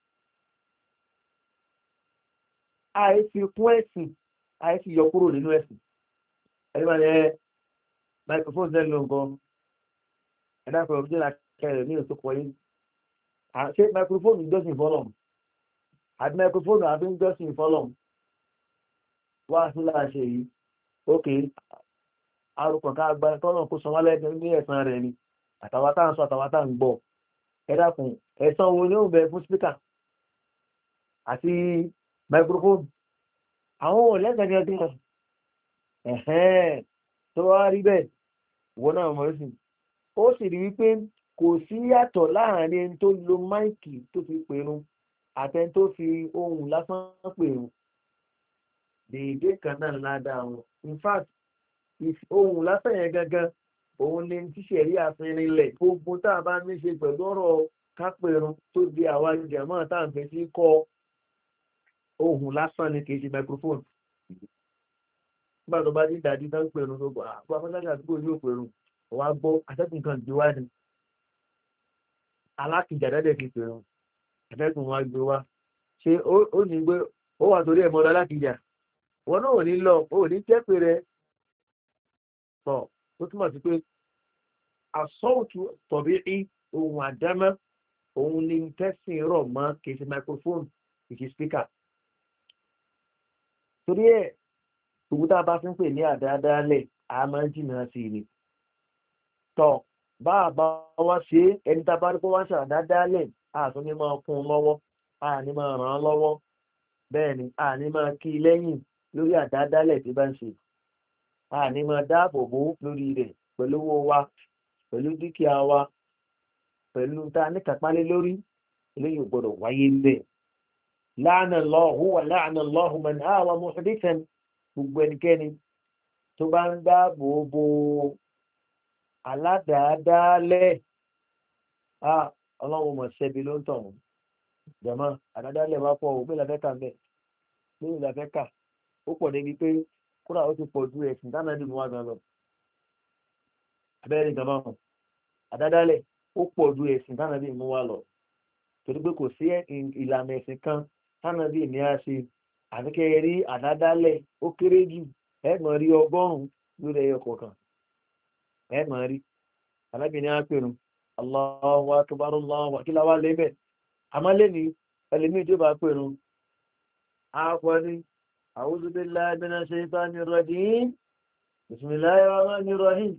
àìfi kún ẹ̀sìn àìfi yọ kúrò nínú ẹ̀sìn ẹni máa yẹ microphone sẹ́ni ló ń gan ẹ̀dá pẹ̀lú ọdún jẹ́ kẹrẹ̀ ní òṣùpọ̀ yìí ṣé microphone ìjọsìn fọlọ́m àti microphone àbí ìjọsìn fọlọ́m wá sí láàṣẹ yìí ókè arúkọ̀ ká gba tọ́lọ̀ kó sọ wá lẹ́gbẹ̀ẹ́ ní ẹ̀sán rẹ̀ ni àtàwátà ń sọ àtàwátà ń gbọ́ ẹ dákun ẹ̀sán wo ni ó bẹ fún speaker àti microphone àwọn ò lẹ́gbẹ̀ẹ́ bí wọn ẹ̀hẹ́n tó wá rí bẹ́ẹ̀ wọ́n náà mọ̀ sí ó sì rí wípé kò sí yàtọ̀ láàrin ẹni tó lo máìkì tó fi pèrún àtẹni tó fi ohùn lásán pèrún dèédé kan náà ládàá wọn in fact ohun lásán yẹn gangan òun ni tíṣẹ̀rí àfihàn ilẹ̀ gbogbo tá a bá ní ṣe pẹ̀lú ọ̀rọ̀ kápẹ̀rún tó di àwa jẹ̀mọ́ tá à ń fẹ́ sí kọ́ ohun lásán ni kì í ṣe microphone nígbà tó bá dín ìdájí tán pẹ̀rún tó gbọ́ àpò afẹ́lájà àdúgbò yóò pẹ̀rún wá gbọ́ atẹ́gùn kan gbé wá ni alákìjà dẹ́dẹ̀ fi pẹ̀rún atẹ́gùn wá gbé wá ṣé ó ní gbé ó wà torí ẹ̀ mọ́lá alákìjà wọn náà ò ní lọ ò ní tẹ́pẹ̀ rẹ̀ tọ̀ ó túmọ̀ sí pé asọ́ọ̀tù tọ̀bí í ohun àdámẹ́ òun ni tẹ́sìn rọ̀ mọ́ kìí ṣe microphone kìí ṣe speaker torí ẹ̀ gbogbo tá a bá fi ń pè ní àdáadáalẹ̀ a máa ń jìnnà sí i ni tọ́ bá a bá wá ṣe ẹni tá a bá rí kó wá ṣe àdáadáalẹ̀ a tún ní máa kún un lọ́wọ́ a ní máa ràn án lọ́wọ́ bẹ́ẹ̀ ni a ní máa kí i lẹ́yìn lórí àdáadáalẹ̀ tí bá ń ṣe a ní máa dáàbò bò lórí rẹ̀ pẹ̀lú owó wa pẹ̀lú dúkìá wa pẹ̀lú tá a ní kápálẹ́ lórí eléyìí ò gbọ́dọ̀ wáyé bẹ́ẹ̀ láàánà lọ́hù wà láàánà lọ́hù mẹ́ni àwọn mọ̀fẹ́dẹ́fẹ́ gbogbo ẹnikẹ́ni tó bá ń dáàbò bò aládàádáálẹ̀ a ọlọ́run mọ̀ ṣẹ́bi ló ń tọ̀ wọ́n jẹ̀mọ́ àdáadáálẹ̀ wá pọ̀ òbí làfẹ́ kà mẹ́ lórí làfẹ́ kà ó pọ̀ débi pé kúrò ó ti pọ̀ ju ẹ̀sìn dáná ní ìmúwá gan lọ abẹ́rẹ́ ìjọba hàn àdáadáálẹ̀ ó pọ̀ ju ẹ̀sìn dáná ní ìmúwá lọ torí pé kò sí ìlànà ẹ̀sìn kan dáná bí ìní á ṣe àfikẹ́ rí àdáadáálẹ̀ ó kéré jù ẹ̀gbọ́n rí ọgọ́rùn-ún lórí ẹyọ kọ̀ọ̀kan ẹ̀gbọ́n rí alábìnrin á pèrún Allahu akbar Allahu kí la wá lébẹ̀ àmọ́ lẹ́ni ẹlẹ́mí tó bá pèrún á pọ̀ ní a'udhu billahi minash shaitanir rajim bismillahir rahmanir rahim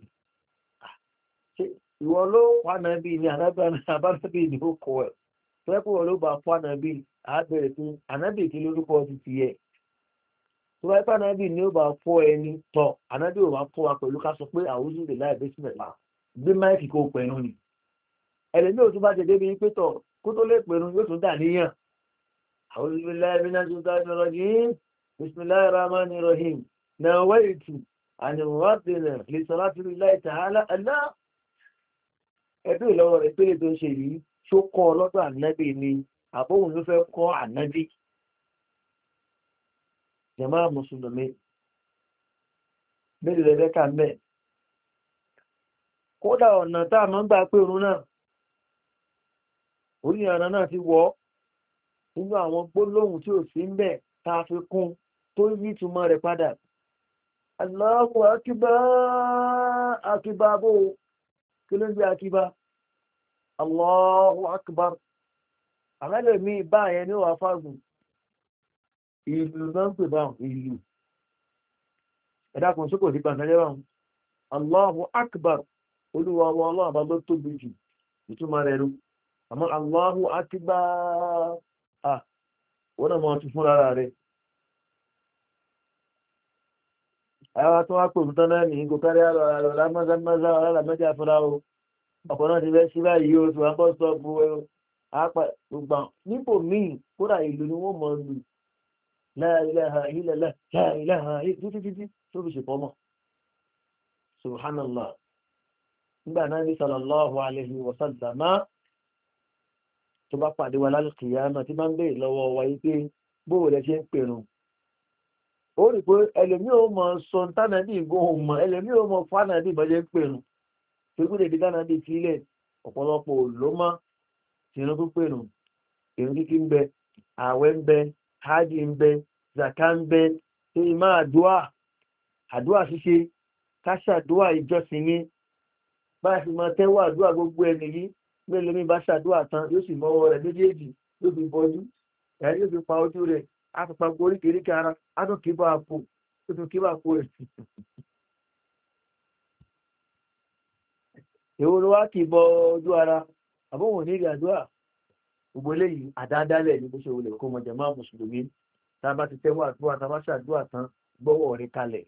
ìwọ ló pàánà bí ní àbábí ní ó kọ ẹ̀ fẹ́kù wọ́n ló bá pàánà bí àbẹ̀rẹ̀ fún ànábì kí lórúkọ ti ti ẹ̀ tó wáyé pàánà bí ní ó bá fọ́ ẹni tọ̀ ànábì ò bá fọ́ wa pẹ̀lú ká sọ pé a'udhu billahi bismillah gbé máìkì kó pẹ̀lú ni ẹlẹ́ni ò tún bá jẹ́dé bí pé tọ̀ kó tó lè pẹ̀lú yóò tún dà níyàn a'udhu billahi minash shaitanir rajim bismillahir rahmanir rahim nawaitu an uwaddina li salati lillahi ta'ala Allah ẹbí ìlọ́wọ́ rẹ̀ pé tó ń ṣe yìí ṣó kọ́ ọlọ́dọ̀ ànábì ni àbóhùn ló fẹ́ kọ́ ànábì jàmáà mùsùlùmí mélòó lẹ́fẹ́ ká mẹ́ kódà ọ̀nà tá a máa ń gbà pé òun náà orí ọ̀nà náà ti wọ́ nínú àwọn gbólóhùn tí ò sí ń bẹ̀ tá a fi kún tó yí ìtumọ̀ rẹ̀ padà Allahu akbar akbar bó kí ló ń gbé akíbá Allahu akbar àmẹ́lẹ̀ mi bá yẹn ní wà fágùn ìlú náà ń pè bá ìlú ẹ̀dàkùn sókò sí pàtàkì bá Allahu akbar olúwa ọmọ ọlọ́run bá ló tóbi jù ìtumọ̀ rẹ̀ rú àmọ́ Allahu akbar ah wọ́n náà mọ́ tún fún rárá rẹ̀ àwọn tó wá pè fún tán náà ní gòkárí àrọ̀ àrọ̀ lámọ́sámọ́sá ọ̀rọ̀ mẹ́jà fúnra o ọ̀pọ̀ náà ti fẹ́ sí báyìí o tí wọ́n bọ́ sọ́ọ̀bù àpá gbogbo nípò míì kódà ìlú ni wọ́n mọ̀ lù la ilaha illallah la ilaha títí títí tó fi ṣèpọ̀ mọ́ subhanallah nígbà náà ní sallallahu alaihi wa sallam tó bá pàdé wa lálùkìyàmá tí máa ń béèrè lọ́wọ́ wa yí pé bóò lẹ ṣe ń pèrún ó rí pé ẹlòmí ò mọ sọ tánàbí ìgbóhùn mọ ẹlòmí ò mọ fánàbí ìbọjẹ́ ń pèrún tó gbé dèbí tánàbí sílẹ̀ ọ̀pọ̀lọpọ̀ ló mọ́ tìǹbù tó pèrún èrò kíkí ń bẹ ààwẹ̀ ń bẹ hajj ń bẹ zaka ń bẹ tó ìmá àdúà àdúà ṣíṣe káṣàdúà ìjọsìn ní bá a sì máa tẹ́wọ́ àdúà gbogbo ẹni yìí gbẹ́lẹ́ mi bá ṣàdúà tán yóò sì mọ́wọ́ rẹ̀ méjèèjì yóò fi bọ́jú ẹ̀ yóò fi pa ojú rẹ̀ á fi pa oríkèéríkèé ara á tún kí bá a po ó tún kí bá a po rẹ̀. èwo ló wá kì í bọ ojú ara àbọ̀wọ̀n ní ìrìn àdúà gbogbo eléyìí àdáadáalẹ̀ ní bó ṣe wọlé kó mọ jàmáà mùsùlùmí tá a bá ti tẹ́wọ́ àdúà tá a bá ṣàdúà tán gbọ́wọ́ rẹ̀ kalẹ̀.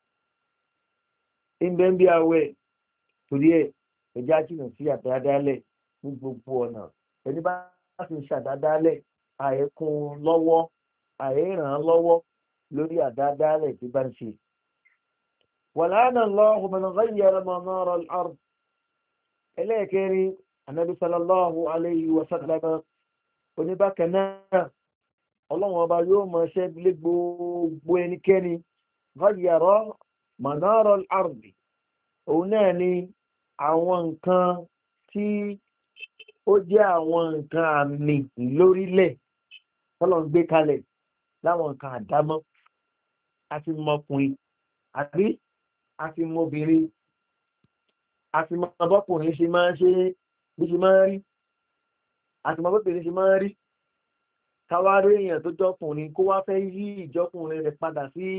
ìbẹ́ ń bí awẹ́ torí ẹ̀ ẹja jìnnà sí àdáadáalẹ̀ ní gbogbo ọ̀nà ẹni bá ti ń ṣàdáadáalẹ̀ àìkún lọ́wọ́ àìràn lọ́wọ́ lórí àdáadáalẹ̀ tí bá ń ṣe. wàlánà lọ́hùn man ghayyara manara al-ard ẹlẹ́ẹ̀kẹrin Ànábì sallallahu alayhi wa sallam oníbàkan náà ọlọ́run ọba yóò mọ̀ ṣẹ́ lé gbogbo ẹnikẹ́ni ghayyara manara al-ard òun náà ni àwọn nǹkan tí ó jẹ́ àwọn nǹkan àmì lórílẹ̀ tọ́lọ́run gbé kalẹ̀ láwọn nǹkan àdámọ́ àti mọkùnrin àbí àti mọbìnrin àti mọbọ́kùnrin ṣe máa ń ṣe bí ṣe máa ń rí àti mọbọ́kùnrin ṣe máa ń rí káwárí èèyàn tó jọkùnrin kó wá fẹ́ yí ìjọkùnrin rẹ̀ padà sí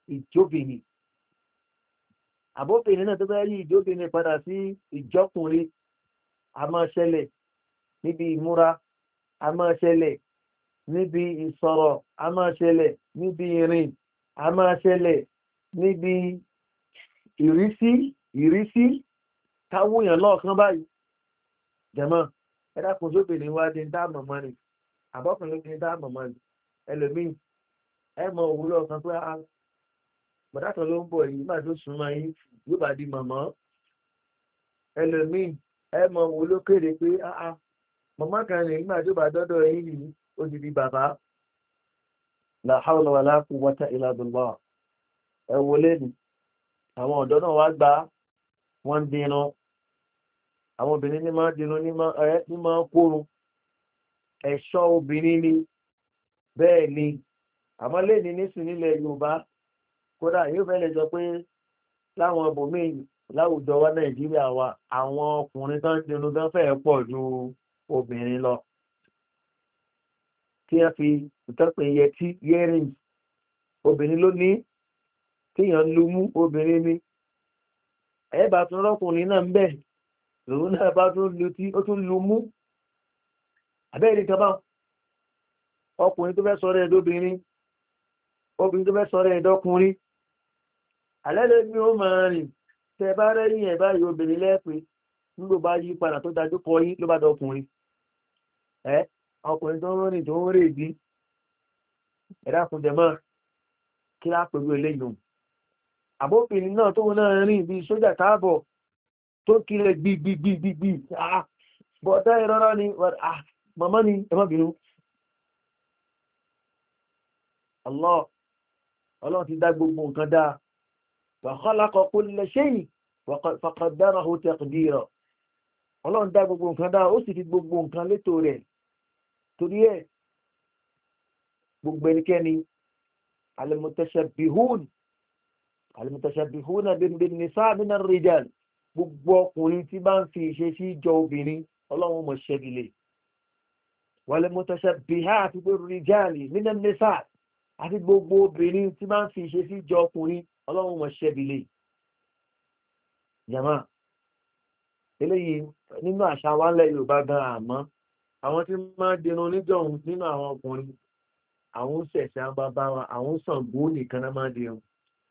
ìjóbìnrin àbóbìnrin náà tó fẹ́ yí ìjóbìnrin padà sí ìjọkùnrin a máa ṣẹlẹ̀ níbi ìmúra a máa ṣẹlẹ̀ níbi ìsọ̀rọ̀ a máa ṣẹlẹ̀ níbi ìrìn a máa ṣẹlẹ̀ níbi ìrísí ìrísí káwóyàn lọ́ọ̀kan báyìí jẹ̀mọ́ ẹ̀dàkùn sóbìnrin wá di dáàmọ̀ mọ́ ni àbọ́kùnrin di dáàmọ̀ mọ́ ni ẹlòmíì ẹ mọ òwúrọ̀ kan pé a bọ̀dátọ̀ ló ń bọ̀ yìí máa tó súnmọ́ yín yóò bá di mọ̀mọ́ ẹlòmíì ẹ mọ òwú ló kéde pé a mọ̀mọ́ kan rìn nígbà tó bá dọ́dọ̀ yín yìí ó ti di bàbá la hawla wala quwwata illa billah ẹ wọlé ni àwọn ọ̀dọ́ náà wá gbá wọ́n dínú àwọn obìnrin ní máa dínú ní máa kórun ẹ̀ṣọ́ obìnrin ni bẹ́ẹ̀ ni àmọ́ lẹ́ni nísìn nílẹ̀ Yorùbá kódà yóò fẹ́ lè sọ pé láwọn ibòmíì láwùjọ wa Nàìjíríà wa àwọn ọkùnrin tán dínú tán fẹ́ pọ̀ ju obìnrin lọ tí wọ́n fi ìtọ́pẹ̀ yẹtí yẹ́rìn obìnrin ló ní kíyàn lu mú obìnrin ni ẹ̀ẹ́bà tún rọ́kùnrin náà ń bẹ̀ lòun náà bá tún lu tí ó tún lu mú àbẹ́ẹ̀rí kan bá ọkùnrin tó fẹ́ sọ̀rọ̀ ẹ̀dọ́bìnrin obìnrin tó fẹ́ sọ̀rọ̀ ẹ̀dọ́kùnrin alẹ́lẹ́ ní ó máa rìn tẹ bá rẹ́yìn ẹ̀ báyìí obìnrin lẹ́pẹ́ nígbò bá yí padà tó dájú kọ yín ló bá dọkùnrin ẹ́ ọkùnrin tó ń rìn tó ń rè bí ẹ̀dá fún jẹmọ́ kí lá pẹ̀lú eléyìí àbóbìnrin náà tó náà rìn bí sójà táàbọ̀ tó kílẹ̀ gbígbígbígbí bọ̀dá ìrọ́rọ́ ni màmá ni ẹmọ́bìnrin Allah Allah ti dá gbogbo nǹkan dáa wa khalaqa kulla shay fa qaddarahu taqdira Allah dá gbogbo nǹkan dáa ó sì fi gbogbo nǹkan létò rẹ̀ torí ẹ̀ gbogbo ẹnikẹ́ni al-mutashabbihun al-mutashabbihuna bin-nisa' min ar-rijal gbogbo ọkùnrin tí bá ń fi ìṣe sí jọ obìnrin Ọlọ́run mọ̀ ṣẹ́gilé wal-mutashabbihati bir-rijali min an-nisa' àti gbogbo obìnrin tí bá ń fi ìṣe sí jọ ọkùnrin Ọlọ́run mọ̀ ṣẹ́gilé jama eléyìí nínú àṣà wa ńlẹ̀ Yorùbá gan àmọ́ àwọn tí máa dínú níjọ̀hún nínú àwọn ọkùnrin àwọn ṣẹ̀ṣẹ̀ bàbá wa àwọn Ṣàngó nìkan náà máa dínú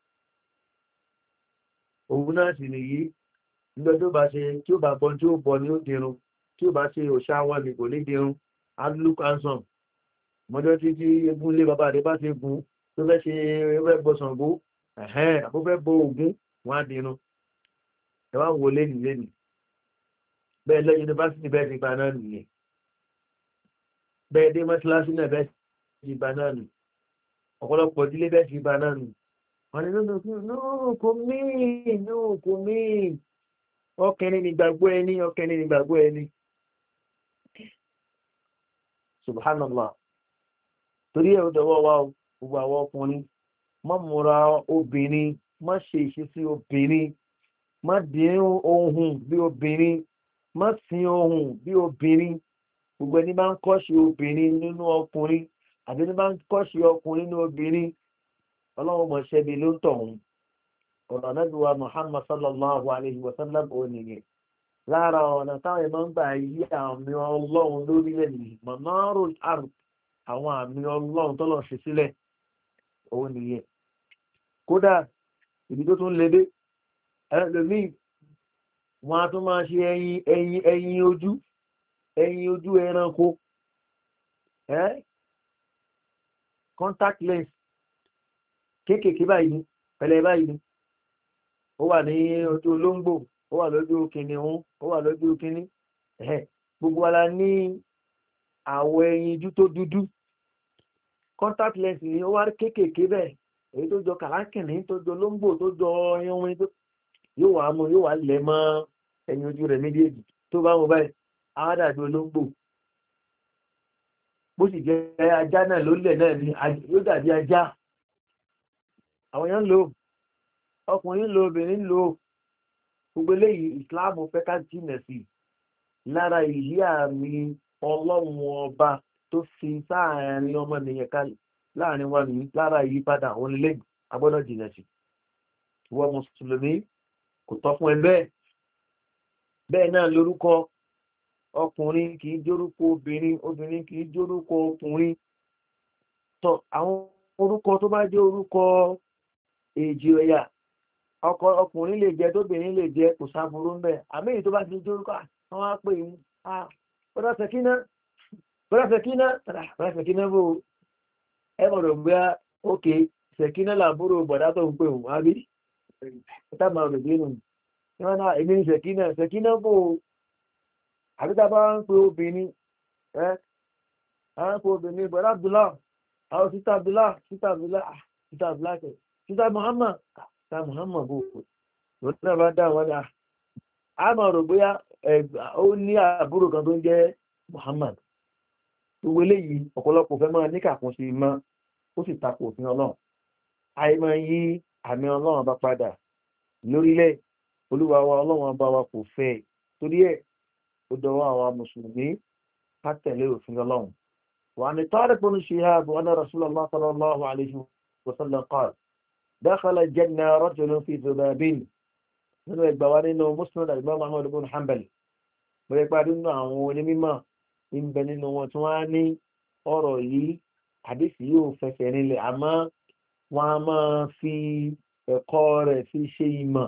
òun náà sì nìyí nígbà tó bá ṣe tí ó bá bọ́ tí ó bọ́ ní ó dínú tí ó bá ṣe òṣà wọn ni kò ní dínú look handsome mọ́jọ́ tí tí egun lé bàbá rẹ̀ bá ṣe gun tó fẹ́ ṣe ẹwẹ́ bọ́ Ṣàngó ẹ̀hẹ́n àbó fẹ́ bọ́ Ògún wọn á dínú ẹ wá wo lẹ́nì lẹ́nì bẹ́ẹ̀ lọ yunifásitì bẹ́ẹ̀ ti gba náà nìyẹn bẹ́ẹ̀ dé mọ́ṣáláṣí náà bẹ́ẹ̀ ti gba náà nì ọ̀pọ̀lọpọ̀ ìdílé bẹ́ẹ̀ ti gba náà nì wọ́n ní nínú kò mí nínú kò mí ọkẹrin ní gbàgbọ́ ẹni ọkẹrin ní gbàgbọ́ ẹni subhanallah torí ẹ̀ ọ̀dọ̀wọ́ wa gbogbo àwọn ọkùnrin má múra obìnrin má ṣe ìṣesí obìnrin má dín ohun bí obìnrin má sin ohun bí obìnrin gbogbo ẹni bá ń kọ́ṣe obìnrin nínú ọkùnrin àbí ẹni bá ń kọ́ṣe ọkùnrin nínú obìnrin ọlọ́run mọ̀ ṣẹ́bi ló ń tọ̀hún ọ̀rọ̀ anábíwá Muhammad sallallahu alayhi wa sallam oníyẹn lára ọ̀nà táwọn ẹ̀mọ́ ń gbà yí àmì ọlọ́run lórílẹ̀ ní mọ̀nàrò àrùn àwọn àmì ọlọ́run tọ́lọ̀ ṣe sílẹ̀ òun nìyẹn kódà ibi tó tún lédè ẹlòmíì wọn a tún máa ṣe ẹyin ẹyin ẹyin ojú ẹyin ojú ẹranko ẹ́ contact lens kéékèèké báyìí ni pẹ̀lẹ́ báyìí ni ó wà ní ojú olóńgbò ó wà lójú kìnìún ó wà lójú kìnní ẹ̀ gbogbo ara ní àwọ̀ ẹyin ojú tó dúdú contact lens ni ó wá kéékèèké bẹ́ẹ̀ èyí tó jọ kàlákìnní tó jọ olóńgbò tó jọ irin tó yóò wá mú yóò wá lẹ̀ mọ́ ẹyin ojú rẹ̀ méjèèjì tó bá wọn báyìí á dàbí olóńgbò bó sì jẹ́ ajá náà ló lẹ̀ náà ni yóò dàbí ajá àwọn èèyàn ń lò ọkùnrin ń lò obìnrin ń lò gbogbo eléyìí ìsìláàmù fẹ́ ká jìnà sí lára ìyí àmì ọlọ́run ọba tó fi sáàrin ọmọ nìyẹn ká láàrin wa nìyí lára ìyípadà àwọn eléyìí agbọ́dọ̀ jìnà sí ìwọ mùsùlùmí kò tọ́ fún ẹ bẹ́ẹ̀ bẹ́ẹ̀ náà lórúkọ ọkùnrin kì í jórúkọ obìnrin obìnrin kì í jórúkọ ọkùnrin tọ àwọn orúkọ tó bá jẹ́ orúkọ èjì ẹ̀yà ọkọ ọkùnrin lè jẹ́ tóbìnrin lè jẹ́ kò sáburú ń bẹ̀ àmì èyí tó bá ti jórúkọ àwọn á pè ń bọ́dá sẹ́kínà bọ́dá sẹ́kínà bọ́dá sẹ́kínà bò ẹ mọ̀rọ̀ gbé ókè sẹ́kínà làbúrò bọ̀dá tó ń pè wọ́n àbí ẹ̀ta máa rò gbé nù wọ́n náà èmi ní sẹ̀kínà sẹ̀kínà bò àbíta bá ń pe obìnrin ẹ́ àwọn ń pe obìnrin bọ̀dá Abdullah àwọn sísá Abdullah sísá Abdullah sísá Abdullah kẹ̀ sísá Muhammad sísá Muhammad bò wọ́n náà bá dá wọn náà a máa rò bóyá ó ní àbúrò kan tó ń jẹ́ Muhammad gbogbo eléyìí ọ̀pọ̀lọpọ̀ fẹ́ máa níkàkùn sí mọ́ ó sì takò òfin ọlọ́run àìmọ̀ yí àmì ọlọ́run bá padà lórílẹ̀ olúwa wa ọlọ́run bá wa kò fẹ́ torí ẹ̀ ó dọwọ́ àwa mùsùlùmí ká tẹ̀lé òfin ọlọ́run wà ní Tariq ibn Shihab anna Rasulullah sallallahu alayhi wa sallam qala dakhala al-janna rajulun fi dhubabin nínú ẹgbà wa nínú Musnad Imam Ahmad ibn Hanbal bóyá pa nínú àwọn onímọ̀ ń bẹ nínú wọn tí wọ́n á ní ọ̀rọ̀ yìí àdìsí yóò fẹsẹ̀ nílẹ̀ àmọ́ wọ́n á máa fi ẹ̀kọ́ rẹ̀ fi ṣe ìmọ̀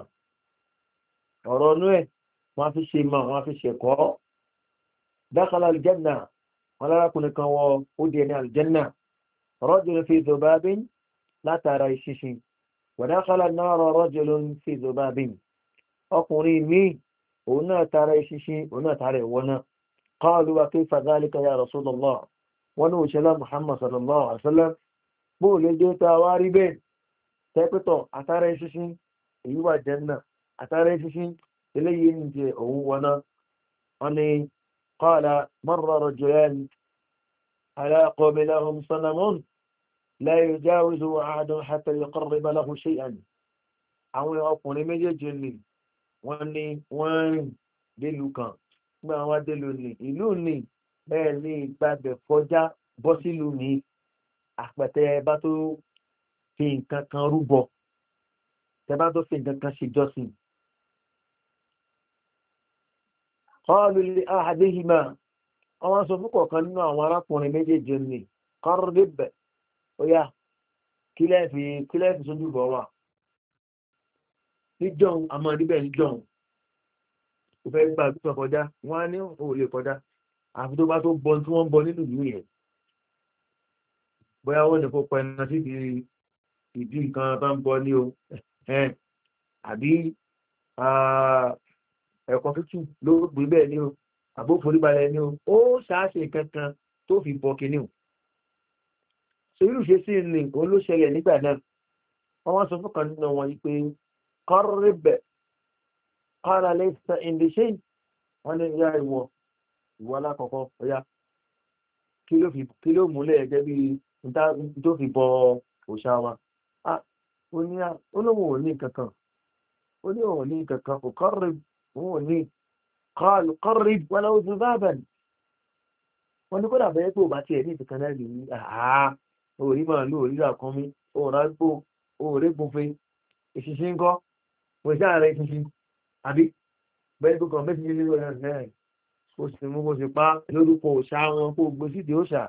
ọ̀rọ̀ inú ẹ̀ wọ́n á fi ṣe ìmọ̀ wọ́n á fi ṣẹ̀kọ́ dakhala al-janna wọn lárakùnrin kan wọ ó di ẹni al-janna rajulun fi dhubabin látara ìṣinṣin wa dakhala an-nara rajulun fi dhubabin ọkùnrin míì òun náà tara ìṣinṣin òun náà tara ìwọ náà qalu wa kayfa dhalika ya Rasulullah wọn ní òṣèlú Muhammad sallallahu alaihi wasallam bó lè jẹ́ tá a wá rí bẹ́ẹ̀ tẹ́pẹ́tọ̀ àtàrà ìṣinṣin èyí wà janna àtàrà ìṣinṣin eléyìí ń jẹ òun wọná wọn ni qala marra rajulan ala qawmin lahum sanamun la yujawizu ahadun hatta yuqarriba lahu shay'an àwọn ọkùnrin méjèèjì ni wọ́n ní wọ́n rìn délùú kan nígbà wọn délùú ní ìlú ní bẹ́ẹ̀ ní ìgbàgbẹ́ kọjá bọ́ sílùú ní àpẹtẹ bá tó fi nǹkan kan rúbọ tẹ bá tó fi nǹkan kan ṣe jọ́sìn. qalu li ahadihima àwọn sọ fún kọ̀ọ̀kan nínú àwọn arákùnrin méjèèjì ní qarrib ó yá kílẹ̀ fi kílẹ̀ fi sójú bọ̀ wà níjọ́un àmọ́ níbẹ̀ níjọ́un ó fẹ́ gbà tó kọjá wọ́n á ní òun lè kọjá àfi tó bá tó bọ tí wọ́n ń bọ nínú ìlú yẹn bóyá wọ́n ní kó pa ẹran sí ìdí nǹkan bá ń bọ ní o àbí ẹ̀kọ́ tútù ló gbé bẹ́ẹ̀ ní o àbó foríbalẹ̀ ní o ó ṣàṣe kankan tó fi bọ kíní o ṣe irú ṣe sí ní olóṣẹlẹ̀ nígbà náà wọ́n wá sọ fún kan nínú wọn yìí pé kọ́rẹ́bẹ̀ kára lẹ́sẹ̀ ìndíṣẹ́ wọ́n ní ìyá ìwọ̀ ìwọ̀ alákọ̀ọ́kọ́ ọ̀yá kí ló múlẹ̀ ẹ̀jẹ̀ bí tó fi bọ òṣà wa olóhùn ò ní kankan ó ní òun ní kankan kò kọ́rẹ́ òun ò ní kọ́rẹ́ wọn lọ́wọ́ tó bá bẹ̀ wọ́n ní kó dàbẹ̀ pé ò bá tiẹ̀ ní ìtìkan náà lè ní àá orí máa lò orí àkọ́mí òòrá gbò òòrè gbòfin ìṣiṣẹ́ ń kọ́ wọ́n ṣáà rẹ̀ ìṣiṣẹ́ àbí bẹ́ẹ̀ tó kàn mẹ́sìn nílé ọ̀rẹ́ rẹ̀ ó sì mú kó sì pa lórúkọ òṣà wọn kó gbé sídìí òṣà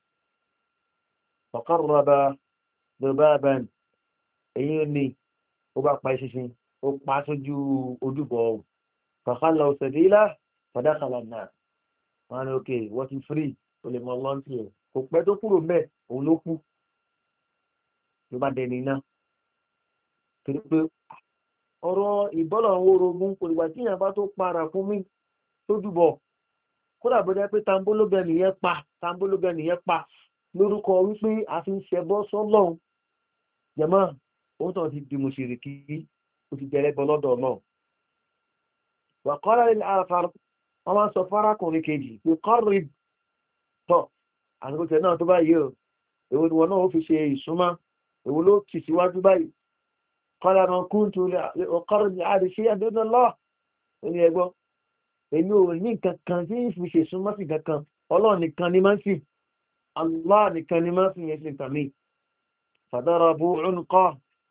ọ̀kọ́rọ̀bà bàbá èyí ni ó bá pa ìṣiṣẹ́ ó pa sójú ojúbọ fàkàlà òṣèdílà fàdákàlà náà wọn ni ókè wọ́n ti fírí ó lè mọ lọ́ntì ẹ̀ kò pẹ́ tó kúrò mẹ́ òun ló kú ló bá dẹni iná torí pé ọ̀rọ̀ ìbọ́lọ̀ àwọn orogún kò ìgbà tí ìyàbá tó para fún mi tó jùbọ̀ kódà bó jẹ́ pé tambólógẹ nìyẹn pa tambólógẹ nìyẹn pa lórúkọ wípé a fi ń ṣẹbọ sọ́lọ́run jẹ̀mọ́ òun tó ti di mùsùlùmí ó ti jẹ́rẹ́ bọ́ lọ́dọ̀ náà wà kọ́lá ní àfàr wọ́n máa ń sọ fárákùnrin kejì pé kọ́rì tọ̀ àtúntò náà tó báyìí o èwo ni wọn náà ó fi ṣe ìsúnmọ́ èwo ló kì síwájú báyìí kọ́lá máa kún tó ọkọ́rì ní àdìsí àdéhùn lọ́ọ̀ ó ní ẹgbọ́ èmi ò ní nǹkan kan tí ń fi ṣe ìsúnmọ́ sí kankan ọlọ́run nìkan ni máa ń sìn Allah nìkan ni máa ń sìn yẹn sí nǹkan mi fàdára bú ọ̀nùkọ́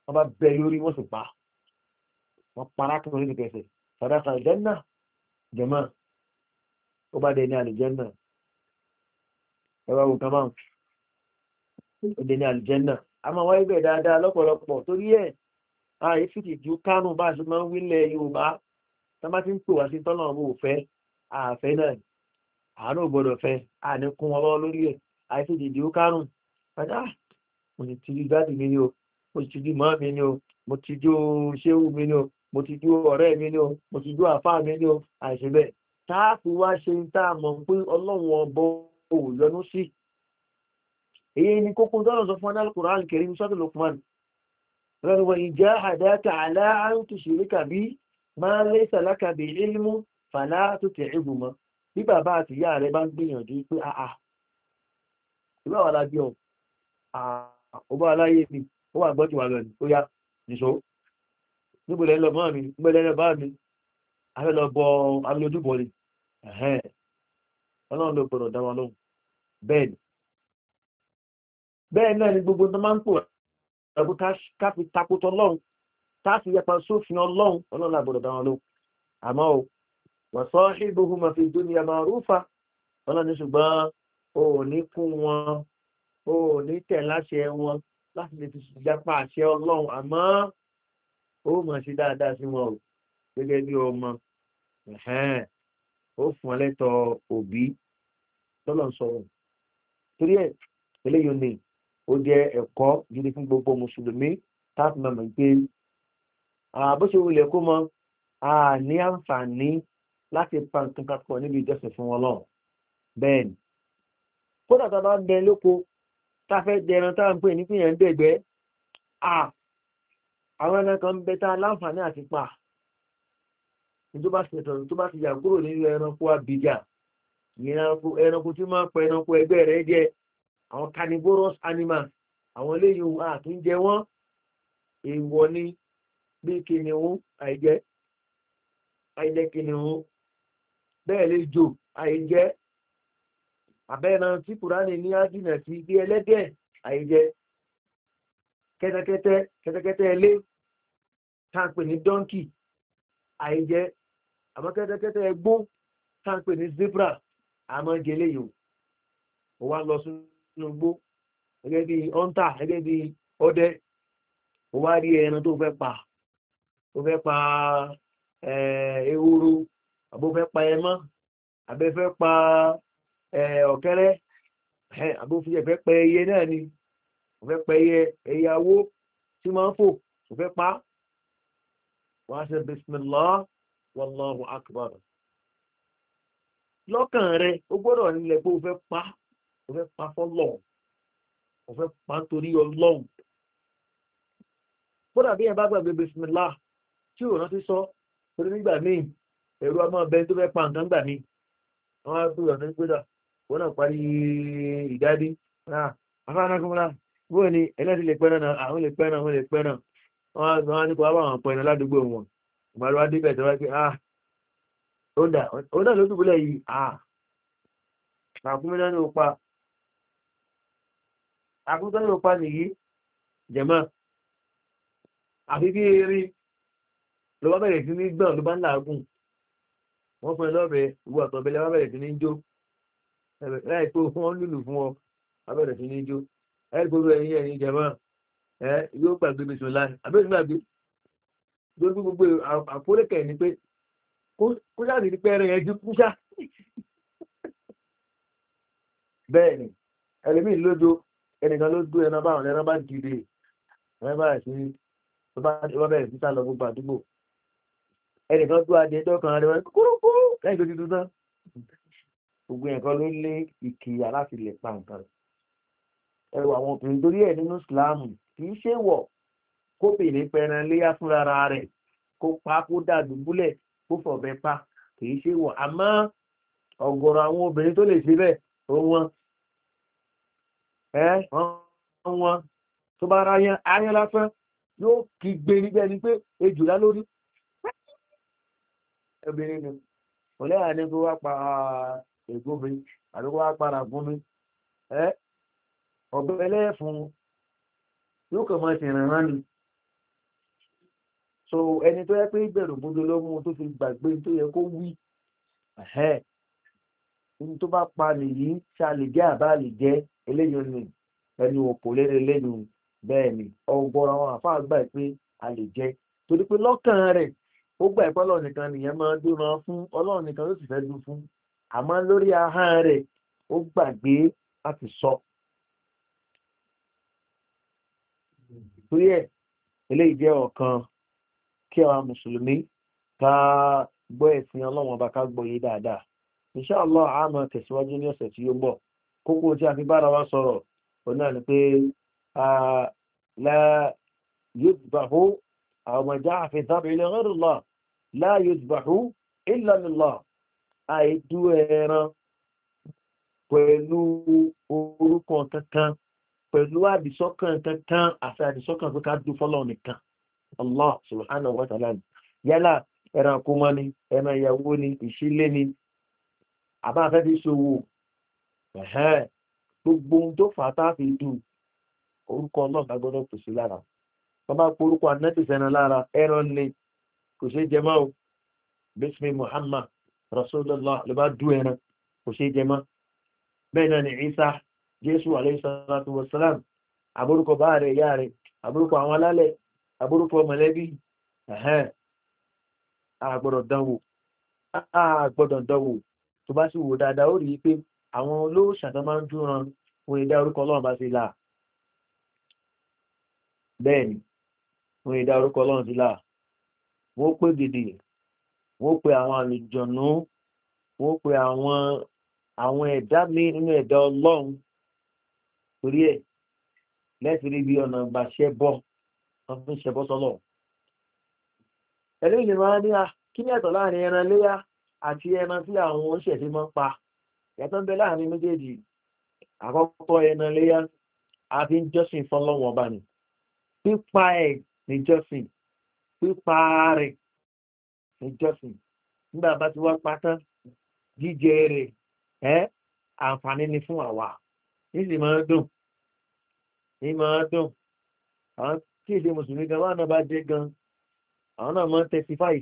wọ́n bá bẹ lórí wọ́n sì pa wọ́n para kí wọ́n ní kẹsẹ̀ sàdáka ìjẹ́nà jẹ̀mọ́ ó bá dé ní àlìjẹ́nà ẹwà wò kan máa ó dé ní àlìjẹ́nà a máa wáyé bẹ̀ dáadáa lọ́pọ̀lọpọ̀ torí ẹ̀ ààyè fìtì ju kánú bá a ṣe máa ń wílẹ̀ yorùbá tá bá ti ń pè wá sí tọ́nà owó òfẹ́ àfẹ́ náà àánú gbọ́dọ̀ fẹ́ àní kún wọn lọ́wọ́ lórí ẹ̀ ààyè fìtì ju kánú padà mo ti ti rí gbádì mi ni o mo ti ti rí mọ́ mi ni o mo ti jó ṣéwù mi ni o mo ti jó ọ̀rẹ́ mi ni o mo ti jó àfáà mi ni o àìṣe bẹ́ẹ̀ tá a fi wá ṣe ń tá a mọ̀ pé ọlọ́run ọbọ ò yọnú sí èyí ni kókó tọ́nà sọ fún anáàlùkùrọ̀ alìkẹrí sọ́tò lukman rẹ̀ wọ ìjà àdáta aláàrùn tó ṣe ríkà bí máa ń lé sàlákà bí ilmú fàlá tó tẹ̀ ìgbùmọ́ bí bàbá àti ìyá rẹ̀ bá ń gbìyànjú pé àà ìbá wà lábí ọ̀ ọba aláyé mi ó wà gbọ́jú wà lọ́nà ó yá nìṣó níbòlẹ̀ lọ mọ́ mi níbòlẹ̀ lọ bá mi afẹ́ lọ bọ alójúbọ ni ọlọ́run ló gbọ́dọ̀ dá wọn lóhùn bẹ́ẹ̀ ni bẹ́ẹ̀ náà ni gbogbo tó máa ń pò ẹ̀kú káfí takótọ́ ọlọ́run káfí yẹpa sófin ọlọ́run ọlọ́run lágbọ́dọ̀ dá wọn lóhùn àmọ́ o wọ́n sọ ìgbóhùn máa fi dúnìyà máa rúfà ọlọ́run ní ṣùgbọ́n o ò ní kún wọn o ò ní tẹ̀ láṣẹ wọn láti lè fi yapa àṣẹ ọlọ́run àmọ́ ó mọ̀ sí dáadáa sí wọn o gẹ́gẹ́ bí ọmọ ó fún ọlẹ́tọ̀ òbí tọ́lọ̀ ń sọ̀rọ̀ torí ẹ̀ eléyìí ni ó jẹ́ ẹ̀kọ́ gidi fún gbogbo mùsùlùmí táàpù mọ̀mọ́ pé bó ṣe wulẹ̀ kó mọ a ní àǹfààní láti pa nǹkan kan pọ̀ níbi ìjọsìn fún wọn lọ́wọ́ bẹ́ẹ̀ ni kódà tá a bá ń bẹ lóko tá a fẹ́ dẹran tá a ń pè ní fìyàn ń dẹ̀gbẹ́ àwọn ẹran kan ń bẹ tá a láǹfààní àti pa tó bá ṣe tọ̀rọ̀ tó bá ti yà kúrò nínú ẹranko abìjà ẹranko tí máa ń pa ẹranko ẹgbẹ́ rẹ̀ jẹ́ àwọn carnivorous animals àwọn eléyìí àti ń jẹ wọ́n èèwọ̀ ni bí kìnìún àìjẹ́ àìjẹ́ kìnìún bẹ́ẹ̀ lè jò àìjẹ́ àbẹ́ẹ̀nà tí kùránì ní ájìnà sí bí ẹlẹ́dẹ̀ àìjẹ́ kẹ́tẹ́kẹ́tẹ́ kẹ́tẹ́kẹ́tẹ́ ilé táǹpẹ̀ ní donkey àìjẹ́ àmọ́ kẹ́tẹ́kẹ́tẹ́ ẹgbó táǹpẹ̀ ní zebra àmọ́ gẹ́lẹ́ yòó ó wá lọ sínú gbó gẹ́gẹ́ bí ọ́ntà gẹ́gẹ́ bí ọdẹ ó wá rí ẹran tó fẹ́ pa tó fẹ́ pa ehoro àbó fẹ́ pa ẹmọ́ àbẹ́ fẹ́ pa ọ̀kẹ́rẹ́ àbó fi ẹ̀fẹ́ pẹ ẹyẹ náà ni ó fẹ́ pẹ ẹyẹ ẹyàwó tí máa ń fò ó fẹ́ pa wọ́n á ṣe bismillah wallahu akbar lọ́kàn rẹ̀ ó gbọ́dọ̀ nílẹ̀ pé ó fẹ́ pa ó fẹ́ pa fọ́lọ̀ ó fẹ́ pa nítorí ọlọ́run kódà bí ẹ bá gbàgbé bismillah tí ò rántí sọ torí nígbà míì ẹ̀rọ ọmọ ọbẹ̀ tó fẹ́ pa nǹkan gbà míì wọ́n á gbé ọ̀nà gbéra wọ́n náà parí ìdádí afánákúnmọ́lá bóyá ni ẹlẹ́sì lè pẹ́ náà àwọn lè pẹ́ náà wọ́n lè pẹ́ náà wọ́n á ní kó wá àwọn pẹ́ náà ládùúgbò wọn ìgbàlúwà débẹ̀ tó wá pé ah ó dà ó dà ló dùbúlẹ̀ yìí ah àkúnmọ́lá ní ó pa àkúnmọ́lá ní ó pa nìyí jẹ̀mọ́ àfi bí eré ló bá bẹ̀rẹ̀ sí ní gbọ̀n ló bá ń làágùn wọ́n fún ẹ lọ́bẹ̀ ìwọ àtọ̀bẹ̀lẹ̀ wá bẹ̀rẹ̀ sí ní jó láì pé wọ́n lùlù fún ọ wá bẹ̀rẹ̀ sí ní jó ẹ gbogbo ẹ̀yìn ẹ̀yìn jẹ̀mọ́ ẹ yóò gbàgbé mi sùn láì àbẹ́sí gbàgbé gbogbo gbogbo àpólẹ́kẹ̀ ni pé kó sáàdì ní pẹ́ẹ́rẹ́ yẹn ju kúṣà bẹ́ẹ̀ ni ẹlẹ́mìí lójó ẹnìkan ló dó ẹran báwọn ẹran bá dìde ẹran bá sí bá bẹ̀rẹ̀ sí sálọ gbogbo àdúgbò ẹnìkan tó adé ẹjọ́ kan rẹ̀ kúrúkúrú lẹ́yìn tó ti dúdán gbogbo ẹ̀kan ló lé ìkìyà láti lè pa nǹkan ẹwà àwọn obìnrin torí ẹ̀ nínú ìsìláàmù kì í ṣe wọ̀ kóbìnrin pẹran léyà fúnra rẹ̀ kó pa kó dà dùbúlẹ̀ kó fọ̀bẹ pa kì í ṣe wọ̀ àmọ́ ọ̀gọ̀rọ̀ àwọn obìnrin tó lè ṣe bẹ́ẹ̀ ó wọ́n ẹ́ wọ́n tó bá ráyán ayán lásán yóò kí gbé níbẹ̀ ni pé ejùlá lórí obìnrin ni ọ̀lẹ́yà ní kó wá pa ègbómi àbí kó wá para fún mi ẹ́ ọ̀bẹ ẹlẹ́fun yóò kàn máa ṣe ìrànràn ni so ẹni tó yẹ pé ìbẹ̀rù bójú ló mú tó fi gbàgbé tó yẹ kó wí ẹni tó bá pa nìyí ṣá lè jẹ́ àbá lè jẹ́ eléyìí ni ẹnu òkò lérè lẹ́nu bẹ́ẹ̀ ni ọgbọ́n àwọn àfáà gbà pé a lè jẹ́ torí pé lọ́kàn rẹ̀ ó gbà pé ọlọ́run nìkan nìyẹn máa ń dúró fún ọlọ́run nìkan ló sì fẹ́ dún fún àmọ́ lórí ahọ́n rẹ̀ ó gbàgbé láti sọ. torí ẹ̀ eléyìí jẹ́ ọ̀kan kí àwọn mùsùlùmí ká gbọ́ ẹ̀sìn ọlọ́run ọba ká gbọ́ yé dáadáa. Insha Allah a máa tẹ̀síwájú ní ọ̀sẹ̀ tí ó ń bọ̀ kókó tí a fi bára wa sọ̀rọ̀ òun náà ni pé la yudbahu aw ma ja'a fi dhabhi li ghayri Allah la yudbahu illa lillah àìdú ẹran pẹ̀lú orúkọ kankan pẹ̀lú àdìsọ́kàn kankan àti àdìsọ́kàn tó ká dún fọ́lọ́ nìkan Allah subhanahu wa ta'ala yálà ẹran kó mọ́ ni ẹran ìyàwó ni ìṣílé ni àbá fẹ́ fi ṣòwò ẹ̀hẹ́n gbogbo ohun tó fà á tá fi dùn orúkọ náà bá gbọ́dọ̀ pèsè lára wọ́n bá pọ̀ orúkọ anẹ́tìsẹ́nà lára ẹran ni kò ṣe jẹ mọ́ o bísmí Muhammad Rasulullah ló bá dú ẹran kò ṣe jẹ mọ́ bẹ́ẹ̀ náà ni Isa Jésù alayhi salatu wassalam àbúrúkọ bá rẹ̀ yá rẹ̀ àbúrúkọ àwọn alálẹ̀ àbúrúkọ mọ̀lẹ́bí ẹ̀hẹ́n àgbọ̀dọ̀ dánwò àgbọ̀dọ̀ dánwò tó bá sì wò dáadáa ó rí i pé àwọn olóòṣà tó máa ń dúran wọn ìdá orúkọ ọlọ́run bá sí láà bẹ́ẹ̀ ni wọn ìdá orúkọ ọlọ́run sí láà wọ́n pè dèdè wọ́n pè àwọn àlùjọ̀nú wọ́n pè àwọn àwọn ẹ̀dá mi nínú ẹ̀dá ọlọ́run torí ẹ̀ lẹ́sìn rí bí ọ̀nà ìgbà ṣẹbọ wọ́n fi ń ṣẹbọ sọ́lọ̀ ẹlẹ́yìn lè máa ní à kí ní ẹ̀tọ́ láàrin ẹran léyà àti ẹran tí àwọn oṣẹ̀ṣẹ̀ máa ń pa yàtọ̀ ń bẹ láàrin méjèèjì àkọ́kọ́ ẹran léyà a fi ń jọ́sìn fọ́lọ́wọ́n ọba ni pípa ẹ̀ ní jọ́sìn pípa rẹ̀ ní jọ́sìn nígbà bá ti wá pátán jíjẹ rẹ̀ ẹ́ àǹfààní ni fún àwa nísì máa ń dùn ní máa ń dùn àwọn tí èdè mùsùlùmí gan wà náà bá jẹ́ gan àwọn náà máa ń testify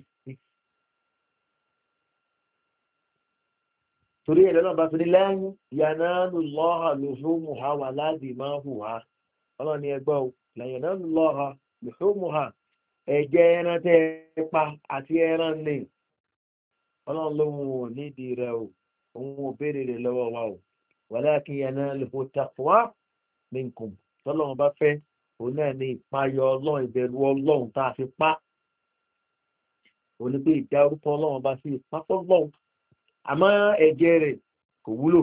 torí ẹ̀rọ náà bá fi ní lẹ́yìn yàná lọ́ha lùhùmùhà wà láti máa hùwà ọlọ́run ni ẹgbọ́ lẹ́yìn náà lọ́ha lùhùmùhà ẹ̀jẹ̀ ẹran tẹ́ pa àti ẹran ní ọlọ́run lóhun ò nídìí rẹ̀ o òun ò béèrè rẹ̀ lọ́wọ́ wa o wà láti yàná lùhù taqwa minkum tọ́lọ́run bá fẹ́ òun náà ní ìpayọ ọlọ́run ìbẹ̀rù ọlọ́run tá a fi pa òun ni pé ìdá orúkọ ọlọ́run bá sí ìpapọ̀ ọlọ́run àmọ́ ẹ̀jẹ̀ rẹ̀ kò wúlò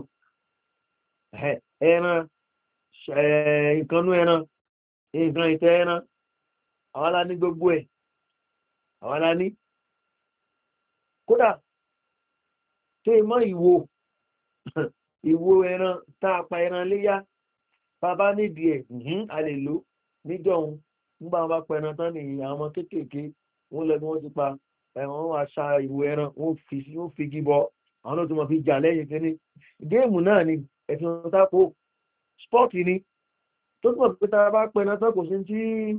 ẹran nǹkanú ẹran nǹkan ìtẹ́ ẹran àwọn alá ní gbogbo ẹ̀ àwọn alá ní kódà tó ìmọ̀ ìwo ìwo ẹran táàpá ẹran léyá bàbá nídìí ẹ̀ a lè lò níjọ́ òun nígbà wọn bá pa ẹran tán ní àwọn ọmọ kéékèèké wọn lẹ́nu wọn ti pa ẹ̀wọ̀n wọn àṣà ìwo ẹran wọn fi wọn fi gíbọ àwọn náà tó mọ̀ fi jà lẹ́yìn kí ní géèmù náà ni ẹ̀sìn ọ̀tápò spọ́ọ̀tì ni tó túnmọ̀ pé tàbá bá pẹ̀nà tán kò sí tí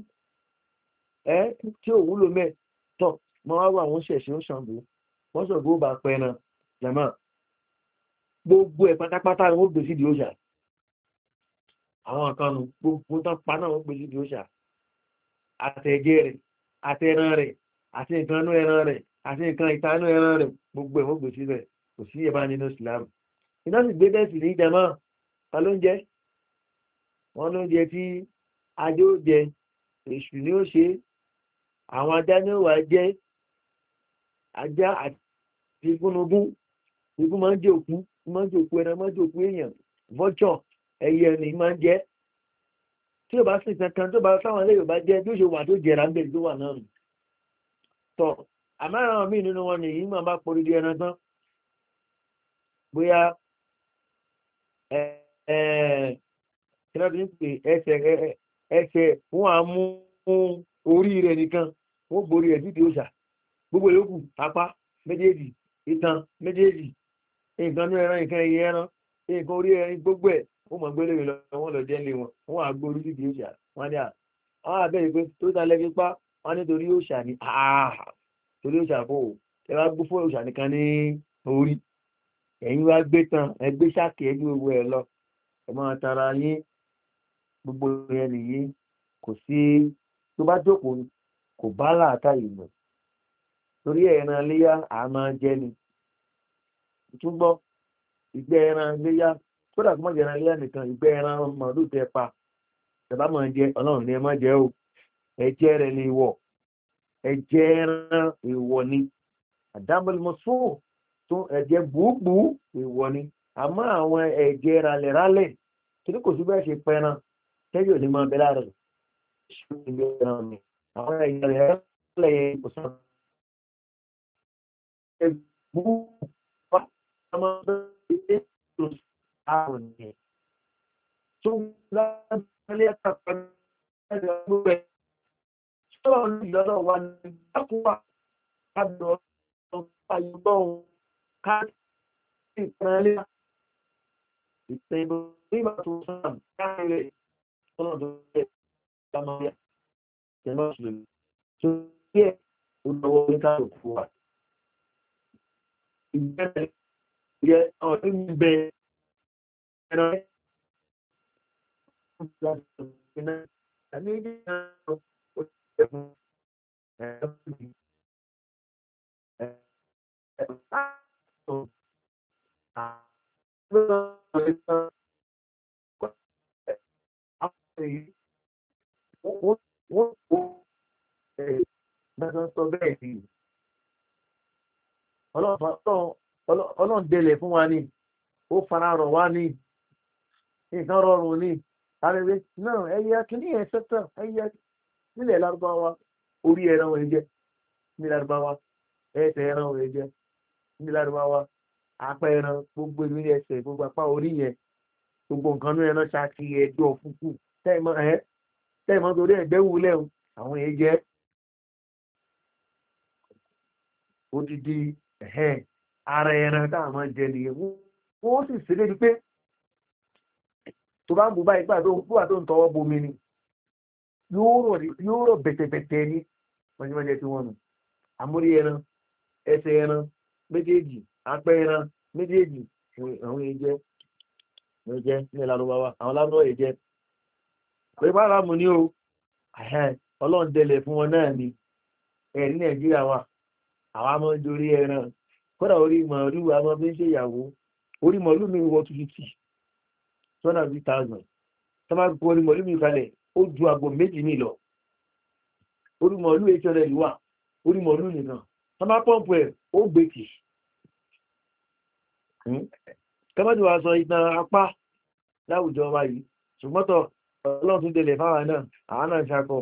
ẹ́ tí ò wúlò mẹ́ tọ̀ mọ́ wá wà wọ́n ṣẹ̀ṣẹ̀ ó ṣàǹbó wọ́n sọ gbó bá pẹ̀nà jẹ̀mọ́ gbogbo ẹ̀ pátápátá ni wọ́n gbé sí di òṣà àwọn kan nù gbogbo tán pa náà wọ́n gbé sí di òṣà àtẹ̀jẹ́ rẹ̀ àtẹ̀ran rẹ̀ àti nǹkan inú ẹran rẹ̀ àti nǹkan ìtanú ẹran rẹ̀ gbogbo ẹ̀ wọ́n gbé síbẹ̀ kò sí ẹ̀bá nínú ìsìlámù iná sì gbé bẹ́ẹ̀ sì ní ìjàmọ́ ta ló ń jẹ́ wọ́n ló ń jẹ tí ajé ó jẹ èṣù ni ó ṣe àwọn ajá ní ó wà jẹ́ ajá àti igúnnugún igún máa ń jẹ òkú máa ń jẹ òkú ẹran máa ń jẹ òkú èèyàn vulture ẹyẹ ni máa ń jẹ tí ò bá sì kankan tó bá sáwọn ilé yorùbá jẹ bí ó ṣe wà tó jẹrà ń bẹ tó wà náà nù tọ àmọ́ àwọn míì nínú wọn nìyí máa bá porí di ẹran tán bóyá ẹ̀ẹ́dẹ́gbẹ̀rún pé ẹsẹ̀ ẹsẹ̀ wọ́n á mú orí rẹ̀ nìkan wọ́n borí ẹ̀ títí òṣà gbogbo ìlókù apá méjèèjì ìtàn méjèèjì nǹkan ní ẹran nǹkan ẹyẹ ẹran nǹkan orí ẹrin gbogbo ẹ̀ wọ́n mọ̀ gbélé mi lọ wọ́n lọ jẹ́ lé wọn wọ́n á gbórí títí òṣà wọ́n ní à àwọn àbẹ̀rẹ̀ pé tó ta lẹ́fi pa wọ́n ní torí òòṣà ni àà torí òòṣà kò ẹ wá gbé fún òòṣà nìkan ní orí ẹ̀yin wá gbé tán ẹ gbé sáàkì ẹ gbé gbogbo ẹ lọ ẹ máa tara yín gbogbo yẹn nìyí kò sí tó bá jókòó kò bá làákà ìmọ̀ torí ẹran léyà à máa jẹ ni túbọ̀ ìgbẹ́ ẹran léyà kódà kó má jẹ ẹran léyà nìkan ìgbẹ́ ẹran màálù tẹ pa tẹ̀bá máa jẹ ọlọ́run ní ẹ má jẹ o ẹ̀jẹ̀ rẹ̀ ni ìwọ̀ ẹ̀jẹ̀ ẹran ìwọ̀ ni àdámọ́lẹ́mọ́sọ́ tó ẹ̀jẹ̀ gbùgbù ìwọ̀ ni àmọ́ àwọn ẹ̀jẹ̀ ralẹ̀ralẹ̀ torí kò sí bẹ́ẹ̀ ṣe pẹran tẹ́jọ́ ní máa bẹ lára rẹ̀ àwọn ẹ̀yìn rẹ̀ lẹ́yìn kò sọ gbùgbù wá ọmọ ilé tó sáwọn ní tó lábẹ́lẹ́ àpapọ̀ ẹ̀rọ gbogbo ẹ̀ sọ́wọ́ ní ìlọ́lọ́ wa ní àkúwà kábọ̀ ayọ̀gbọ́n káàkiri ìpínlẹ̀ ìpínlẹ̀ nígbà tó sàn káàkiri ọ̀nà tó yẹ lámọ́yà tẹ̀lọ́ ṣùgbọ́n tó yẹ olówó ní káàkiri kú wa ìgbẹ́rẹ̀ yẹ ọ̀dún gbẹ ẹ̀rọ ọlọ́run délẹ̀ fún wa ní ó fara rọ̀ wá ní nǹkan rọrùn ní àrẹ̀wẹ̀ náà ẹ̀yà kìíní ẹ̀ sẹ́tọ̀ ẹ̀yà nílẹ̀ lárúbáwá orí ẹran wọ̀ ẹ̀jẹ̀ ní lárúbáwá ẹsẹ̀ ẹran wọ̀ ẹ̀jẹ̀ ní lárúbáwá apá ẹran gbogbo ìlú ẹsẹ̀ gbogbo apá orí yẹn gbogbo nǹkan ní ẹran ṣáàkì ẹjọ́ fúnkù tẹ́ẹ̀mọ́ torí ẹgbẹ́ wulẹ̀ àwọn ẹ̀jẹ̀ odidi ara ẹran táwọn máa jẹ nìyẹn wọ́n sì ṣe débi pé tó bá ń bù báyìí pàtó púpà tó ń tọwọ́ bomi ni yóò rọ̀ bẹ̀tẹ̀bẹ̀tẹ̀ ní mọ́jẹ́mọ́jẹ́ tí wọ́n nù àmúrí ẹran ẹsẹ̀ ẹran méjèèjì apẹ́ ẹran méjèèjì àwọn ẹjẹ́ ẹjẹ́ ní lárúbáwá àwọn lárúbáwá ẹjẹ́ pé bá rámù ní o ọlọ́run dẹlẹ̀ fún wọn náà ni ẹ̀ ní nàìjíríà wà àwọn amọ́ dorí ẹran kódà orí màálù àmọ́ bí ń ṣe ìyàwó orí màálù mi wọ two fifty two hundred fifty thousand tó máa gbọ́ orí màálù mi kalẹ̀ ó ju àgbò méjì mi lọ orí màálù eight hundred wà orí màálù nìkan tó máa pọ́ǹpù ẹ̀ ó gbé kì kọ́mọ́dé wa sọ ìtàn apá láwùjọ wa yìí ṣùgbọ́n tọ ọlọ́run tún délẹ̀ fáwọn náà àwọn náà ṣakọ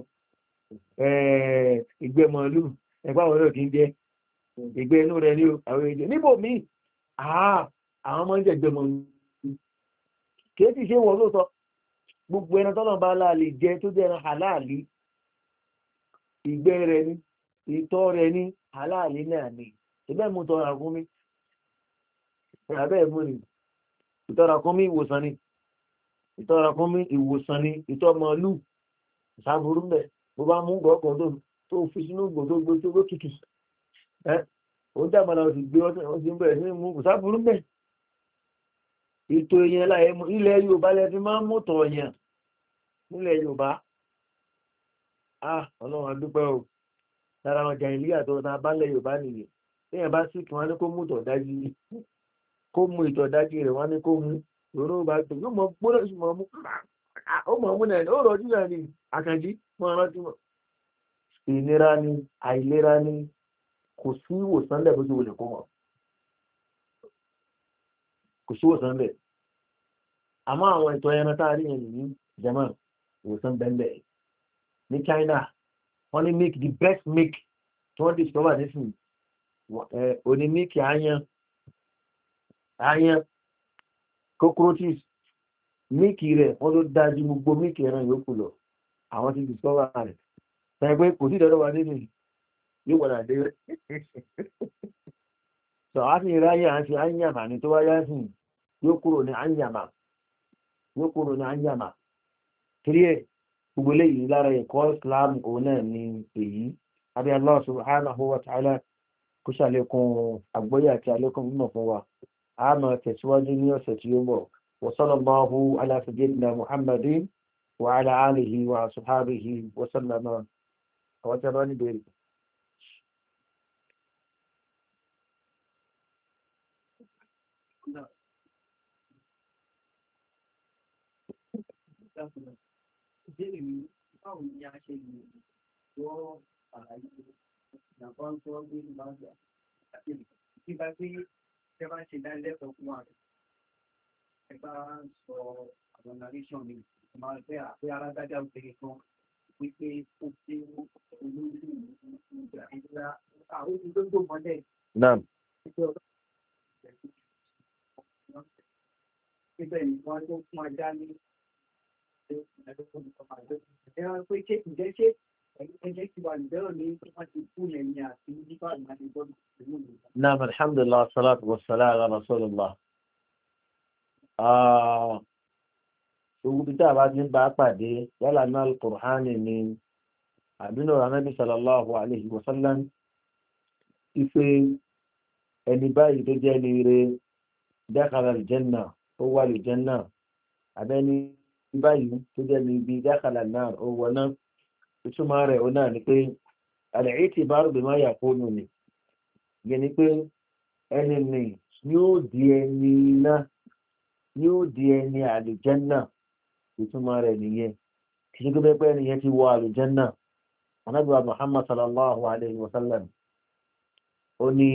ìgbẹ́ màálù ẹ̀pá àwọn náà kì í jẹ́ ìgbẹ́ inú rẹ̀ ní àwọn èdè níbò míì àwọn ọmọ ń jẹ̀gbẹ́ màálù kìí ti ṣe wọ́n lóòótọ́ gbogbo ẹran tọ́lọ̀ bá láàlè jẹ tó jẹ́ ẹran àláàlì ìgbẹ́ rẹ̀ ní ìtọ́ rẹ̀ ní àláàlì náà ní ìbẹ́ mú tọrọ fún mi ìràbẹ́ ẹ̀mú ni ìtọ́ra kún mí ìwòsàn ni ìtọ́ra kún mí ìwòsàn ni ìtọ́ màálù ìsáburú mẹ́ bó bá mú gọ́ọ̀kan tó tó fi sínú gbò tó gbó tó gbó tutù ẹ́ ó dàgbàlá ó sì gbé wọ́n sì ń bẹ̀rẹ̀ sí mú ìsáburú mẹ́ ètò èèyàn láyé ilẹ̀ Yorùbá lẹ́fi máa ń mọ́tọ̀ ọ̀yàn nílẹ̀ Yorùbá ah ọlọ́run adúpẹ́ o lára wọn jàìn líyà tó ta bálẹ̀ Yorùbá nìyẹn téèyàn bá sì kí wọn ní kó mú ìtọ̀ dájú kó mú ìtọ̀ dájú rẹ̀ wọn ní kó mú lóró bá tó yóò mọ gbọ́dọ̀ sí mọ mú ó mọ mú náà ó rọjú náà ní àkànjí mọ rántí mọ. ìnira ni àìlera ni kò sí ìwòsàn lẹ̀ bó ti wọlé kó wọn kò sí ìwòsàn lẹ̀ àmọ́ àwọn ìtọ̀ ẹran tá a rí yẹn nìyí jẹ́mọ́ ìwòsàn bẹ́ẹ̀ ní China wọ́n ní make the best make tí wọ́n discover nísìnyí òní make ayan ayan cockroaches make rẹ̀ wọ́n ló dájú gbogbo make ẹran yòókù lọ àwọn ti discover rẹ̀ sọ pé kò sí ìdọ́dọ̀ wa nínú yóò padà dé sọ á sì ráyè à ń ṣe anyàmà ní tó wáyá sí yóò kúrò ní anyàmà yóò kúrò ní anyàmà torí ẹ̀ gbogbo eléyìí lára ẹ̀kọ́ islam òun náà ni èyí abẹ́ allah subhanahu wa ta'ala kó ṣàlékún àgbóyè àti àlékún mímọ̀ fún wa a máa tẹ̀síwájú ní ọ̀sẹ̀ tí ó bọ̀ wa sallallahu ala sayyidina muhammadin wa ala alihi wa sahbihi wa sallama àwọn tí a bá níbẹ̀rẹ̀. Ìbéèrè mi, báwo ni a ṣe lè gbọ́ àlàyé ìjàmbá ń sọ pé ní máa ń gbà àti nípa pé ẹ bá ń ṣe dánilẹ́kọ̀ọ́ fún wa ẹ bá ń sọ àwọn narration mi máa ń fẹ́ àpé alágbájá òkèrè kan wípé ó ṣe olórí ìgbà ìgbà àwọn olùdókòwò mọ́lẹ̀. Naam. Ibẹ̀ ni wọ́n tó fún ajá ní ẹ̀rọ pé ṣé ìjẹ́ ṣé ẹ̀jẹ̀ ti wà lùbẹ́rọ̀ ní wọ́n ti kú yẹn ní àti nípa ìmáṣe gbọ́dọ̀ pẹ̀lú mi. Naam, alhamdulillah, salatu wa salam ala rasulillah. Ogun tí a bá ti ń bá pàdé yálà náà al-Qur'ani ni àbínú Ànábì sallallahu alayhi wa sallam ife ẹni báyìí tó jẹ́ ní ire dakhala al-janna ó wà al-janna àbẹ́ni báyìí tó jẹ́ ní ibi dakhala an-nar ó wọná ìtumọ̀ rẹ̀ ó náà ni pé al-i'tibaru bima yaqulu ni yẹn ni pé ẹni ni yóò di ẹni náà yóò di ẹni al-janna ìtumọ̀ rẹ̀ nìyẹn kì í ṣe pé ẹni yẹn ti wọ al-janna. Ànábì wa Muhammad sallallahu alayhi wa sallam ó ní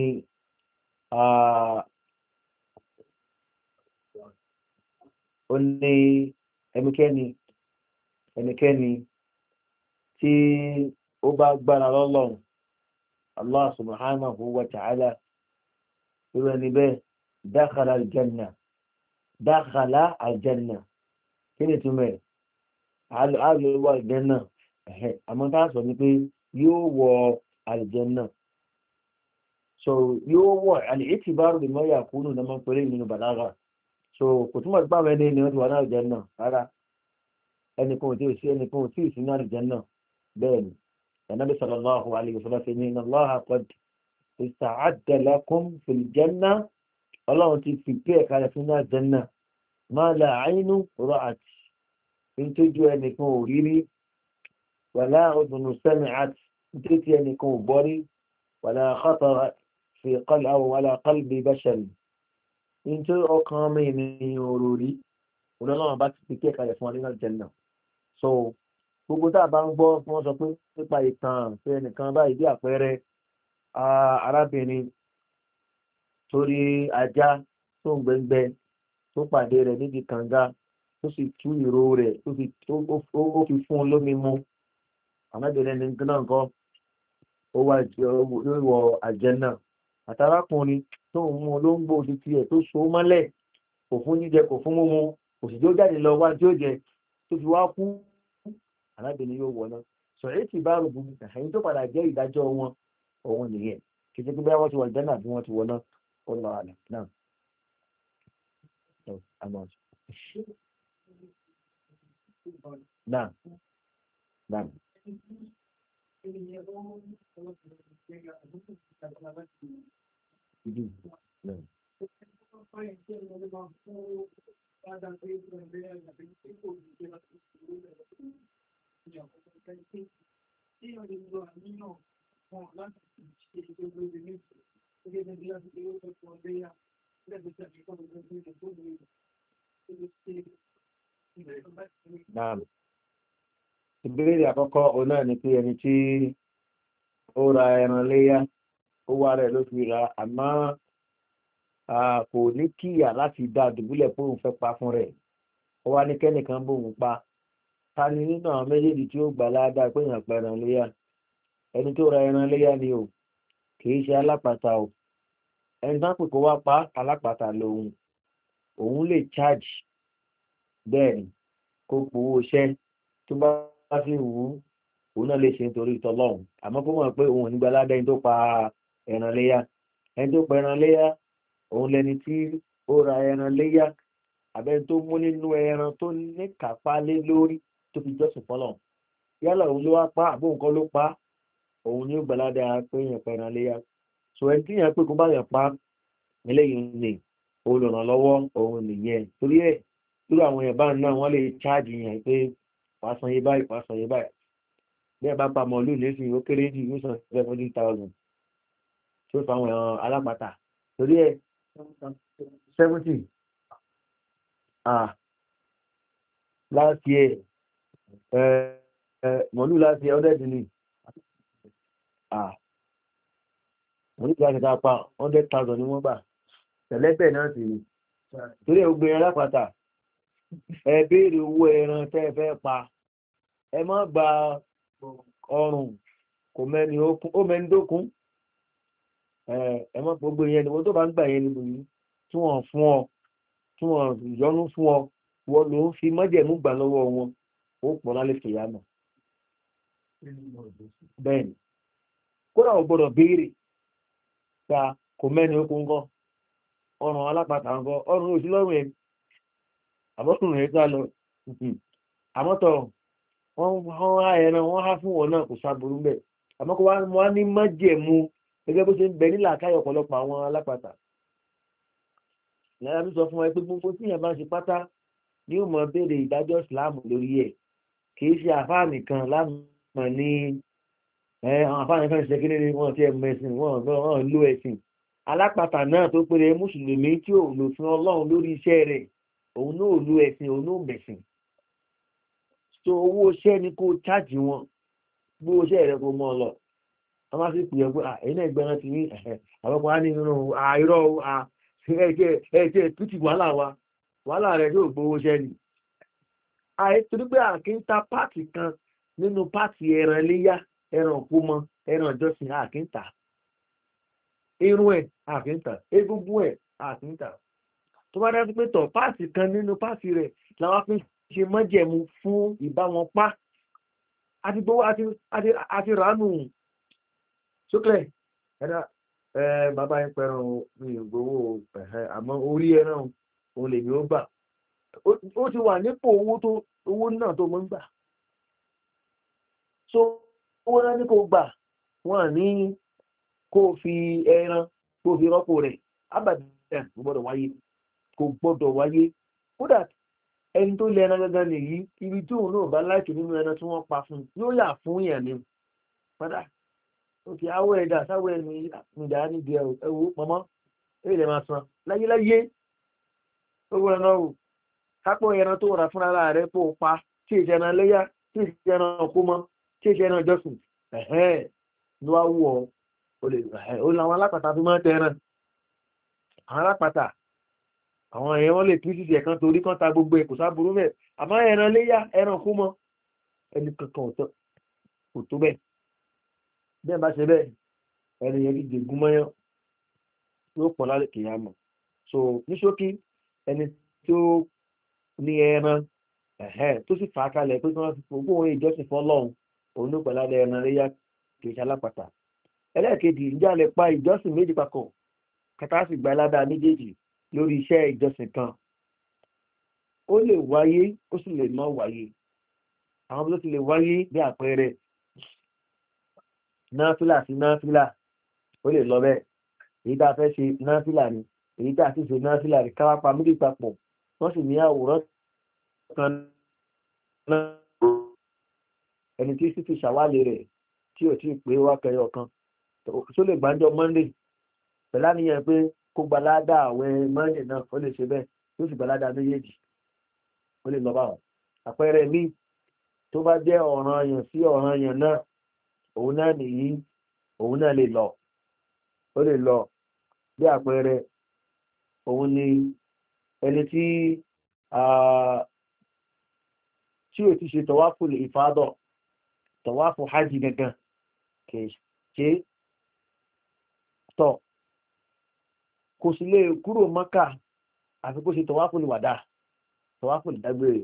ó ní ẹnikẹ́ni ẹnikẹ́ni tí ó bá gbára lọ́lọ́run Allah subhanahu wa ta'ala irú ẹni bẹ́ẹ̀ dakhala al-janna dakhala al-janna kí ni túmọ̀ ẹ̀ àlọ́ wọ al-janna àmọ́ tá a sọ ni pé yóò wọ al-janna so yóò wọ al-i'tibaru bima yakunu náà máa ń pèrè nínú bàlágà so kò túmọ̀ sí báwọn ẹni ni wọ́n ti wà ní al-janna rárá ẹnìkan ò tí ì sí ẹnìkan ò tí ì sí ní al-janna bẹ́ẹ̀ ni Ànábì sallallahu alayhi wa sallam ní inna Allaha qad ista'adda lakum fil janna ọlọ́run ti fi pé ẹ̀ka rẹ̀ fún al-janna ma la aynu ra'at nítorí ẹnìkan ò rí rí wala udhunu sami'at nítorí ẹnìkan ò gbọ́ rí wala khatara fi qalbi aw wala qalbi bashar nítorí ọkàn ọmọ ènìyàn òrò rí ọlọ́run bá ti fi pé ẹ̀ka rẹ̀ fún al-janna. So gbogbo tá a bá ń gbọ́ wọ́n sọ pé nípa ìtàn pé ẹnìkan báyìí bí àpẹẹrẹ arábìnrin torí ajá tó ń gbẹngbẹ tó pàdé rẹ̀ níbi kànga tó sì tú ìró rẹ̀ tó fi fún un lómi mu àmọ́bìnrin ní náà nǹkan ó wá wọ àjẹ́nà àtàrákùnrin tó ń mú olóńgbò títí ẹ̀ tó so mọ́lẹ̀ kò fún jíjẹ kò fún mímu kò sì jó jáde lọ wá tí ó jẹ tó fi wá kú arábìnrin yóò wọ̀ náà sọ èyí ti bá rògbò ẹ̀yìn tó padà jẹ́ ìdájọ́ wọn òun nìyẹn kì í ṣe pé bí wọ́n ti wọ̀ jẹ́nà bí wọ́n ti wọ̀ náà ó lọ àlẹ́ náà. Naam. Naam. Naam. Naam. Ìbéèrè àkọ́kọ́ òun náà ni pé ẹni tí ó ra ẹran léyá ó wá rẹ̀ ló fi ra àmọ́ kò ní kíyà láti dá dùbúlẹ̀ pé òun fẹ́ pa fún rẹ̀ ó wá ní kẹ́nìkan bóun pa ta ni nínú àwọn méjèèjì tí ó gbà ládàá pé èèyàn pa ẹran léyá ẹni tó ra ẹran léyá ni o kìí ṣe alápàtà o ẹni tán pè kó wá pa alápàtà lòun òun lè charge bẹ́ẹ̀ ni kó gbowó iṣẹ́ tó bá sí wù ú òun náà lè ṣe nítorí ìtọ́lọ́hùn àmọ́ kó mọ̀ pé òun ò ní gba ládàá ẹni tó pa ẹran léyá ẹni tó pa ẹran léyá òun lẹni tí ó ra ẹran léyá àbẹ́ni tó mú nínú ẹran tó ní kápá lé lórí tó fi jọ́sìn fọ́lọ́hùn yálà òun ló wá pa àbó nǹkan ló pa òun ni ó gbàládà pé èèyàn pẹ̀ràn léyà so ẹni tí èèyàn pé kó bá yàn pa eléyìí ni olùrànlọ́wọ́ òun nìyẹn torí ẹ̀ lórí àwọn èèyàn bá náà wọ́n lè cháàjì yàn pé wàá san yé báyìí wàá san yé báyìí bí ẹ bá pa mọ̀ọ́lù lẹ́sìn ó kéré jù yóò san seventy thousand tó fa àwọn èèyàn alápàtà torí ẹ̀ seventy ah last year mọ̀ọ́lù last year hundred ni ah mọ̀ọ́lù láti ká pa hundred thousand ni wọ́n gbà tẹ̀lẹ́tẹ̀ náà sì ni torí ẹ̀ gbé alápàtà ẹ béèrè owó ẹran tẹ́ ẹ fẹ́ pa ẹ má gba ọrùn kò mẹ́ni ó mẹ́ni dókun ẹ má gbogbo yẹn ni wọ́n tó bá ń gbà yẹn níbo yìí tí wọ́n fún ọ tí wọ́n yọnu fún ọ wọ́n ló ń fi mọ́jẹ̀mú gbà lọ́wọ́ wọn ó pọ̀ lálẹ́ fìyà náà bẹ́ẹ̀ ni kódà ò gbọ́dọ̀ béèrè ta kò mẹ́ni ó kún kọ́ ọrùn alápàtà ń kọ́ ọrùn òsì lọ́rùn ẹ̀ àbọ́kùnrin ẹ̀ sá lọ àmọ́tọ̀ wọ́n há ẹran wọ́n há fún wọn náà kò sáburú bẹ́ẹ̀ àmọ́ kó wá ní májẹ̀mú gẹ́gẹ́ bó ṣe ń bẹ nílà káyọ̀ ọ̀pọ̀lọpọ̀ àwọn alápàtà ìyára mi sọ fún ẹ pé gbogbo tí yẹn bá ń ṣe pátá ní ó mọ béèrè ìdájọ́ ìsìláàmù lórí ẹ̀ kì í ṣe àfáà nìkan láàmú ní àwọn àfáà nìkan ṣe kí ní wọn ti ẹ̀ mọ ẹ̀sìn wọn lo ẹ̀sìn alápàtà náà tó péré mùsùlùmí tí ò lò fún ọlọ́run lórí iṣẹ́ rẹ̀ òun náà lo ẹ̀sìn òun náà bẹ̀sìn so owó iṣẹ́ ni kó chájì wọn gbówó iṣẹ́ rẹ̀ kó mọ́ lọ wọ́n máa sì pè ọ́ pé ẹ̀yin náà gbẹ́ran ti ní àwọn ọkọ̀ á ní irun àìrọ̀ ẹ̀ẹ́dẹ́ pìtì wàhálà wa wàhálà rẹ̀ yóò gbówó iṣẹ́ ni àìtorí pé àkíńta páàkì kan nínú páàkì ẹran iléyá ẹran òkúmọ ẹran ìjọsìn àkíńta irun ẹ̀ àkíńta egungun ẹ̀ àkíńta tó bá dájú pé tọ̀ páàkì kan nínú páàkì rẹ̀ làwọn fi ṣe mọ́jẹ̀mú fún ìbáwọn pa àti gbówó àti ránù sókè ẹ̀dá bàbá yẹn pẹ̀ràn mi ò gbowó àmọ́ orí ẹran òun lèmi ó gbà ó ti wà nípò owó tó owó náà tó mọ́ ń gbà so owó náà ní kò gbà wọ́n ní kó fi ẹran kó fi rọ́pò rẹ̀ abàdàn kò gbọ́dọ̀ wáyé kò gbọ́dọ̀ wáyé kódà ẹni tó lé ẹran gangan nìyí ibi tí òun náà bá láìkì nínú ẹran tí wọ́n pa fún yóò yà fún yàn ní padà òkè awọ ẹ̀dà sáwọ ẹ̀mí ìdá níbi ẹ̀wò pọ̀mọ́ èyí lè máa san láyéláyé owó ẹran o kápọ̀ ẹran tó rà fúnra rẹ̀ pò pa tí ìṣe ẹran léyà tí ìṣe ẹran ọkọ mọ́ tí ìṣe ẹran ìjọsìn ẹ̀hẹ́n ló wá wù ọ́ o lè ó làwọn alápàtà fi máa ń tẹran àwọn alápàtà àwọn èèyàn wọn lè tú sísè ẹ̀kan torí kan ta gbogbo ẹ̀ kò sáburú bẹ́ẹ̀ àmọ́ ẹran léyà ẹran ọkọ mọ́ ẹni kankan kò tó bẹ́ẹ̀ bẹ́ẹ̀ bá ṣe bẹ́ẹ̀ ẹni yẹn dídè gúnmọ́yán yóò pọ̀ lálẹ́ kìí àmọ̀ so ní ṣókí ẹni tó ní ẹran ẹ̀hẹ́ tó sì fà á kalẹ̀ pé kí wọ́n fi gbogbo ohun ìjọsìn fọlọ́run òun ló pẹ̀lú alẹ́ ẹran léyà kìí ṣe alápàtà ẹlẹ́ẹ̀kejì ìjà lè pa ìjọsìn méjì papọ̀ kàtà sì gba aládàá méjèèjì lórí iṣẹ́ ìjọsìn kan ó lè wáyé ó sì lè má wáyé àwọn tó ti lè wáyé bí àpẹẹrẹ náfìlà sí náfìlà ó lè lọ bẹ́ẹ̀ èyí tá a fẹ́ ṣe náfìlà ni èyí tá a sì ṣe náfìlà ni káwá pa méjì papọ̀ wọ́n sì ní àwòrán kan náà ẹni tí sì fi ṣàwálé rẹ̀ tí ò tí ì pé wá kẹyọ kan tó lè gbàjọ monday pẹ̀lá níyẹn pé kó gbaládà àwẹ̀ monday náà ó lè ṣe bẹ́ẹ̀ yóò sì gbaládà méjèèjì ó lè lọ bá wọn àpẹẹrẹ míì tó bá jẹ́ ọ̀ranyàn sí ọ̀ranyàn náà òun náà nìyí òun náà lè lọ ó lè lọ bí àpẹẹrẹ òun ni ẹni tí tí ò ti ṣe tọwáfù ìfádọ̀ tọwáfù hajj gangan kìí ṣe tọ̀ kò sí lè kúrò mọ́kà àfi kó ṣe tọwáfù ìwàdà tọwáfù ìdágbére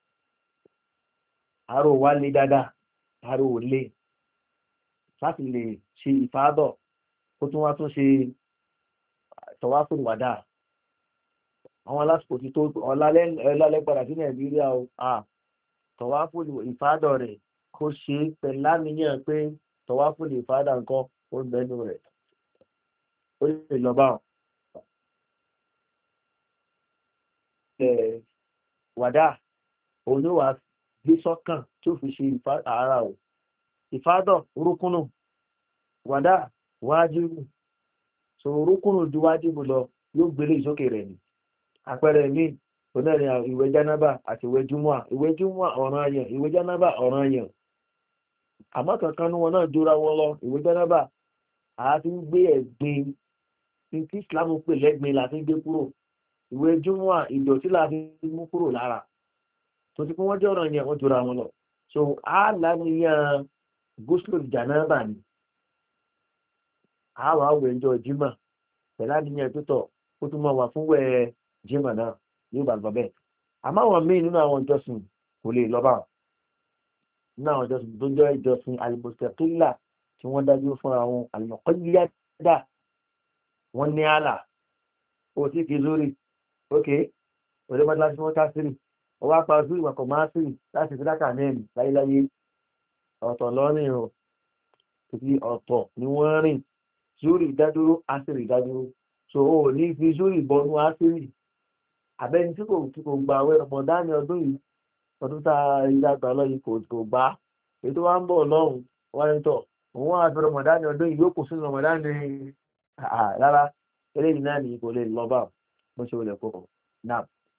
àrò wá lé dáadáa àrò ò lé láti lè ṣe ìfádọ̀ kó tún wá tún ṣe tọwáfù ìwàdà àwọn alásìkò tí tó ọlálẹ́gbàdà sí nàìjíríà tọwáfù ìfádọ̀ rẹ̀ kó ṣe pẹ̀lá níyàn pé tọwá fún lè fádà nǹkan ó bẹnu rẹ̀ ó lè lọ bá wàdá òun ló wà gbé sọ́kàn tí ó fi ṣe ara ò ìfádọ̀ orúkúnnù wàdá wájúbù so orúkúnnù ju wájúbù lọ yóò gbélé ìsókè rẹ̀ ni àpẹẹrẹ míì onáàrin ìwé jánábà àti ìwé júmọ́ ìwé júmọ́ ọ̀ràn ayàn ìwé jánábà ọ̀ràn ayàn àmọ́ kankan ní wọn náà jóra wọn lọ ìwé jánábà àti ń gbé ẹ̀gbin tí islam pè lẹ́gbin láti gbé kúrò ìwé júmọ́ ìdọ̀tí láti mú kúrò lára tó ti fún wọ́n jẹ́ ọ̀ràn yẹn wọ́n jóra wọn lọ so a láníyàn gúúsùlù jánábà ni a wà wẹ̀ ẹjọ́ jímọ̀ pẹ̀lá níyàn tó tọ̀ ó tún máa wà fún wẹ̀ jímọ̀ náà ní ìbàgbọ́ bẹ́ẹ̀ àmọ́ àwọn míì nínú àwọn ìjọsìn kò lè lọ bá nínú àwọn ìjọsìn tó jẹ́ ìjọsìn alìmọ̀sẹ̀kílà tí wọ́n dájú fún àwọn alìmọ̀kọ́yíyádà wọ́n ní àlà ó sì kí lórí ókè òde mọ́tí láti wọ́n ká sírì ó wá pa ojú ìwàkọ̀ máa sírì láti fi dákà mẹ́rin láyéláyé ọ̀tọ̀ lọ́rìn o títí ọ̀tọ̀ ni wọ́n rìn zúrì ìdádúró ásírì ìdádúró so ó ní fi zúrì bọnú ásírì àbẹ́ni tí kò tí kò gba àwẹ̀ rọmọdánì ọdún yìí ọdún tá a rí dàgbà lọ́yìn kò kò gbá èyí tó wá ń bọ̀ lọ́hùn wọ́n ní tọ̀ òun wá fi rọmọdánì ọdún yìí yóò kù sínú rọmọdánì rárá eléyìí náà ní kò lè lọ bá bó ṣe wọlé kókò náà.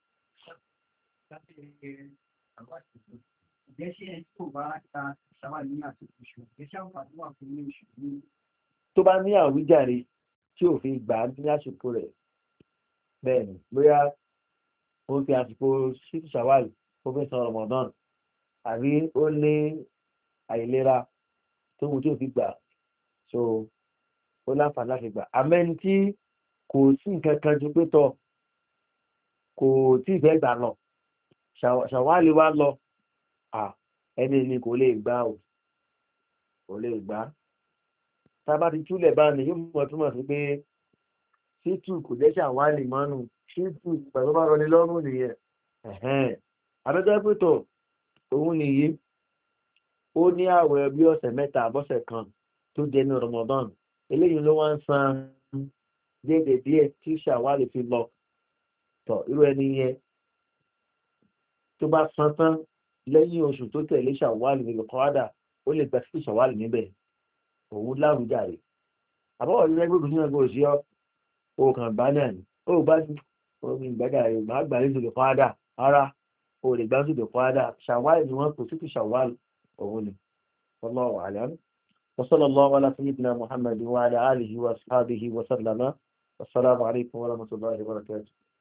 tó bá ní àwíjàre tí òfin gbà á ní àsìkò rẹ̀ bẹ́ẹ̀ ni bóyá ó fi àsìkò ṣíṣù ṣàwárì ó fi san ramadan àbí ó ní àìlera tó mú tí ò fi gbà so ó láǹfààní láti gbà àmẹ́ni tí kò sí nǹkan kan ju pé tọ kò tí ì fẹ́ gbà lọ ṣàwárì wá lọ ẹni ni kò lè gbà ò kò lè gbà tá a bá ti túlẹ̀ bá ní yóò mọ̀ túmọ̀ sí pé títù kò jẹ́ ṣàwárì mọ́nù títù pẹ̀lú bá rọni lọ́rùn nìyẹn àbẹ́jọ́ pẹ̀tọ̀ òun nìyí ó ní àwẹ̀ bí ọ̀sẹ̀ mẹ́ta àbọ̀sẹ̀ kan tó jẹ́ ní ramadan eléyìí ló wá ń san déédéé díẹ̀ tí ṣàwálì fi lọ tọ̀ irú ẹni yẹn tó bá san tán lẹ́yìn oṣù tó tẹ̀lé ṣàwálì ní lọ́kọ́ádà ó lè gbà sí ṣàwálì níbẹ̀ òun láwùjáre àbọ̀wọ̀ ilé ẹgbẹ́ òkùnrin náà kò sí ọ́ òkàn bá náà ni ó bá ní omi ìgbàdà rẹ̀ máa gbà ní ìlú fáadà ara o lè gbá ìlú fáadà ṣàwálì ni wọ́n kò sí ti ṣàwálì òun ni wallahu a'lam wa sallallahu ala sayyidina muhammadin wa ala alihi wa ashabihi wa sallama wassalamu alaikum wa rahmatullahi wa barakatuh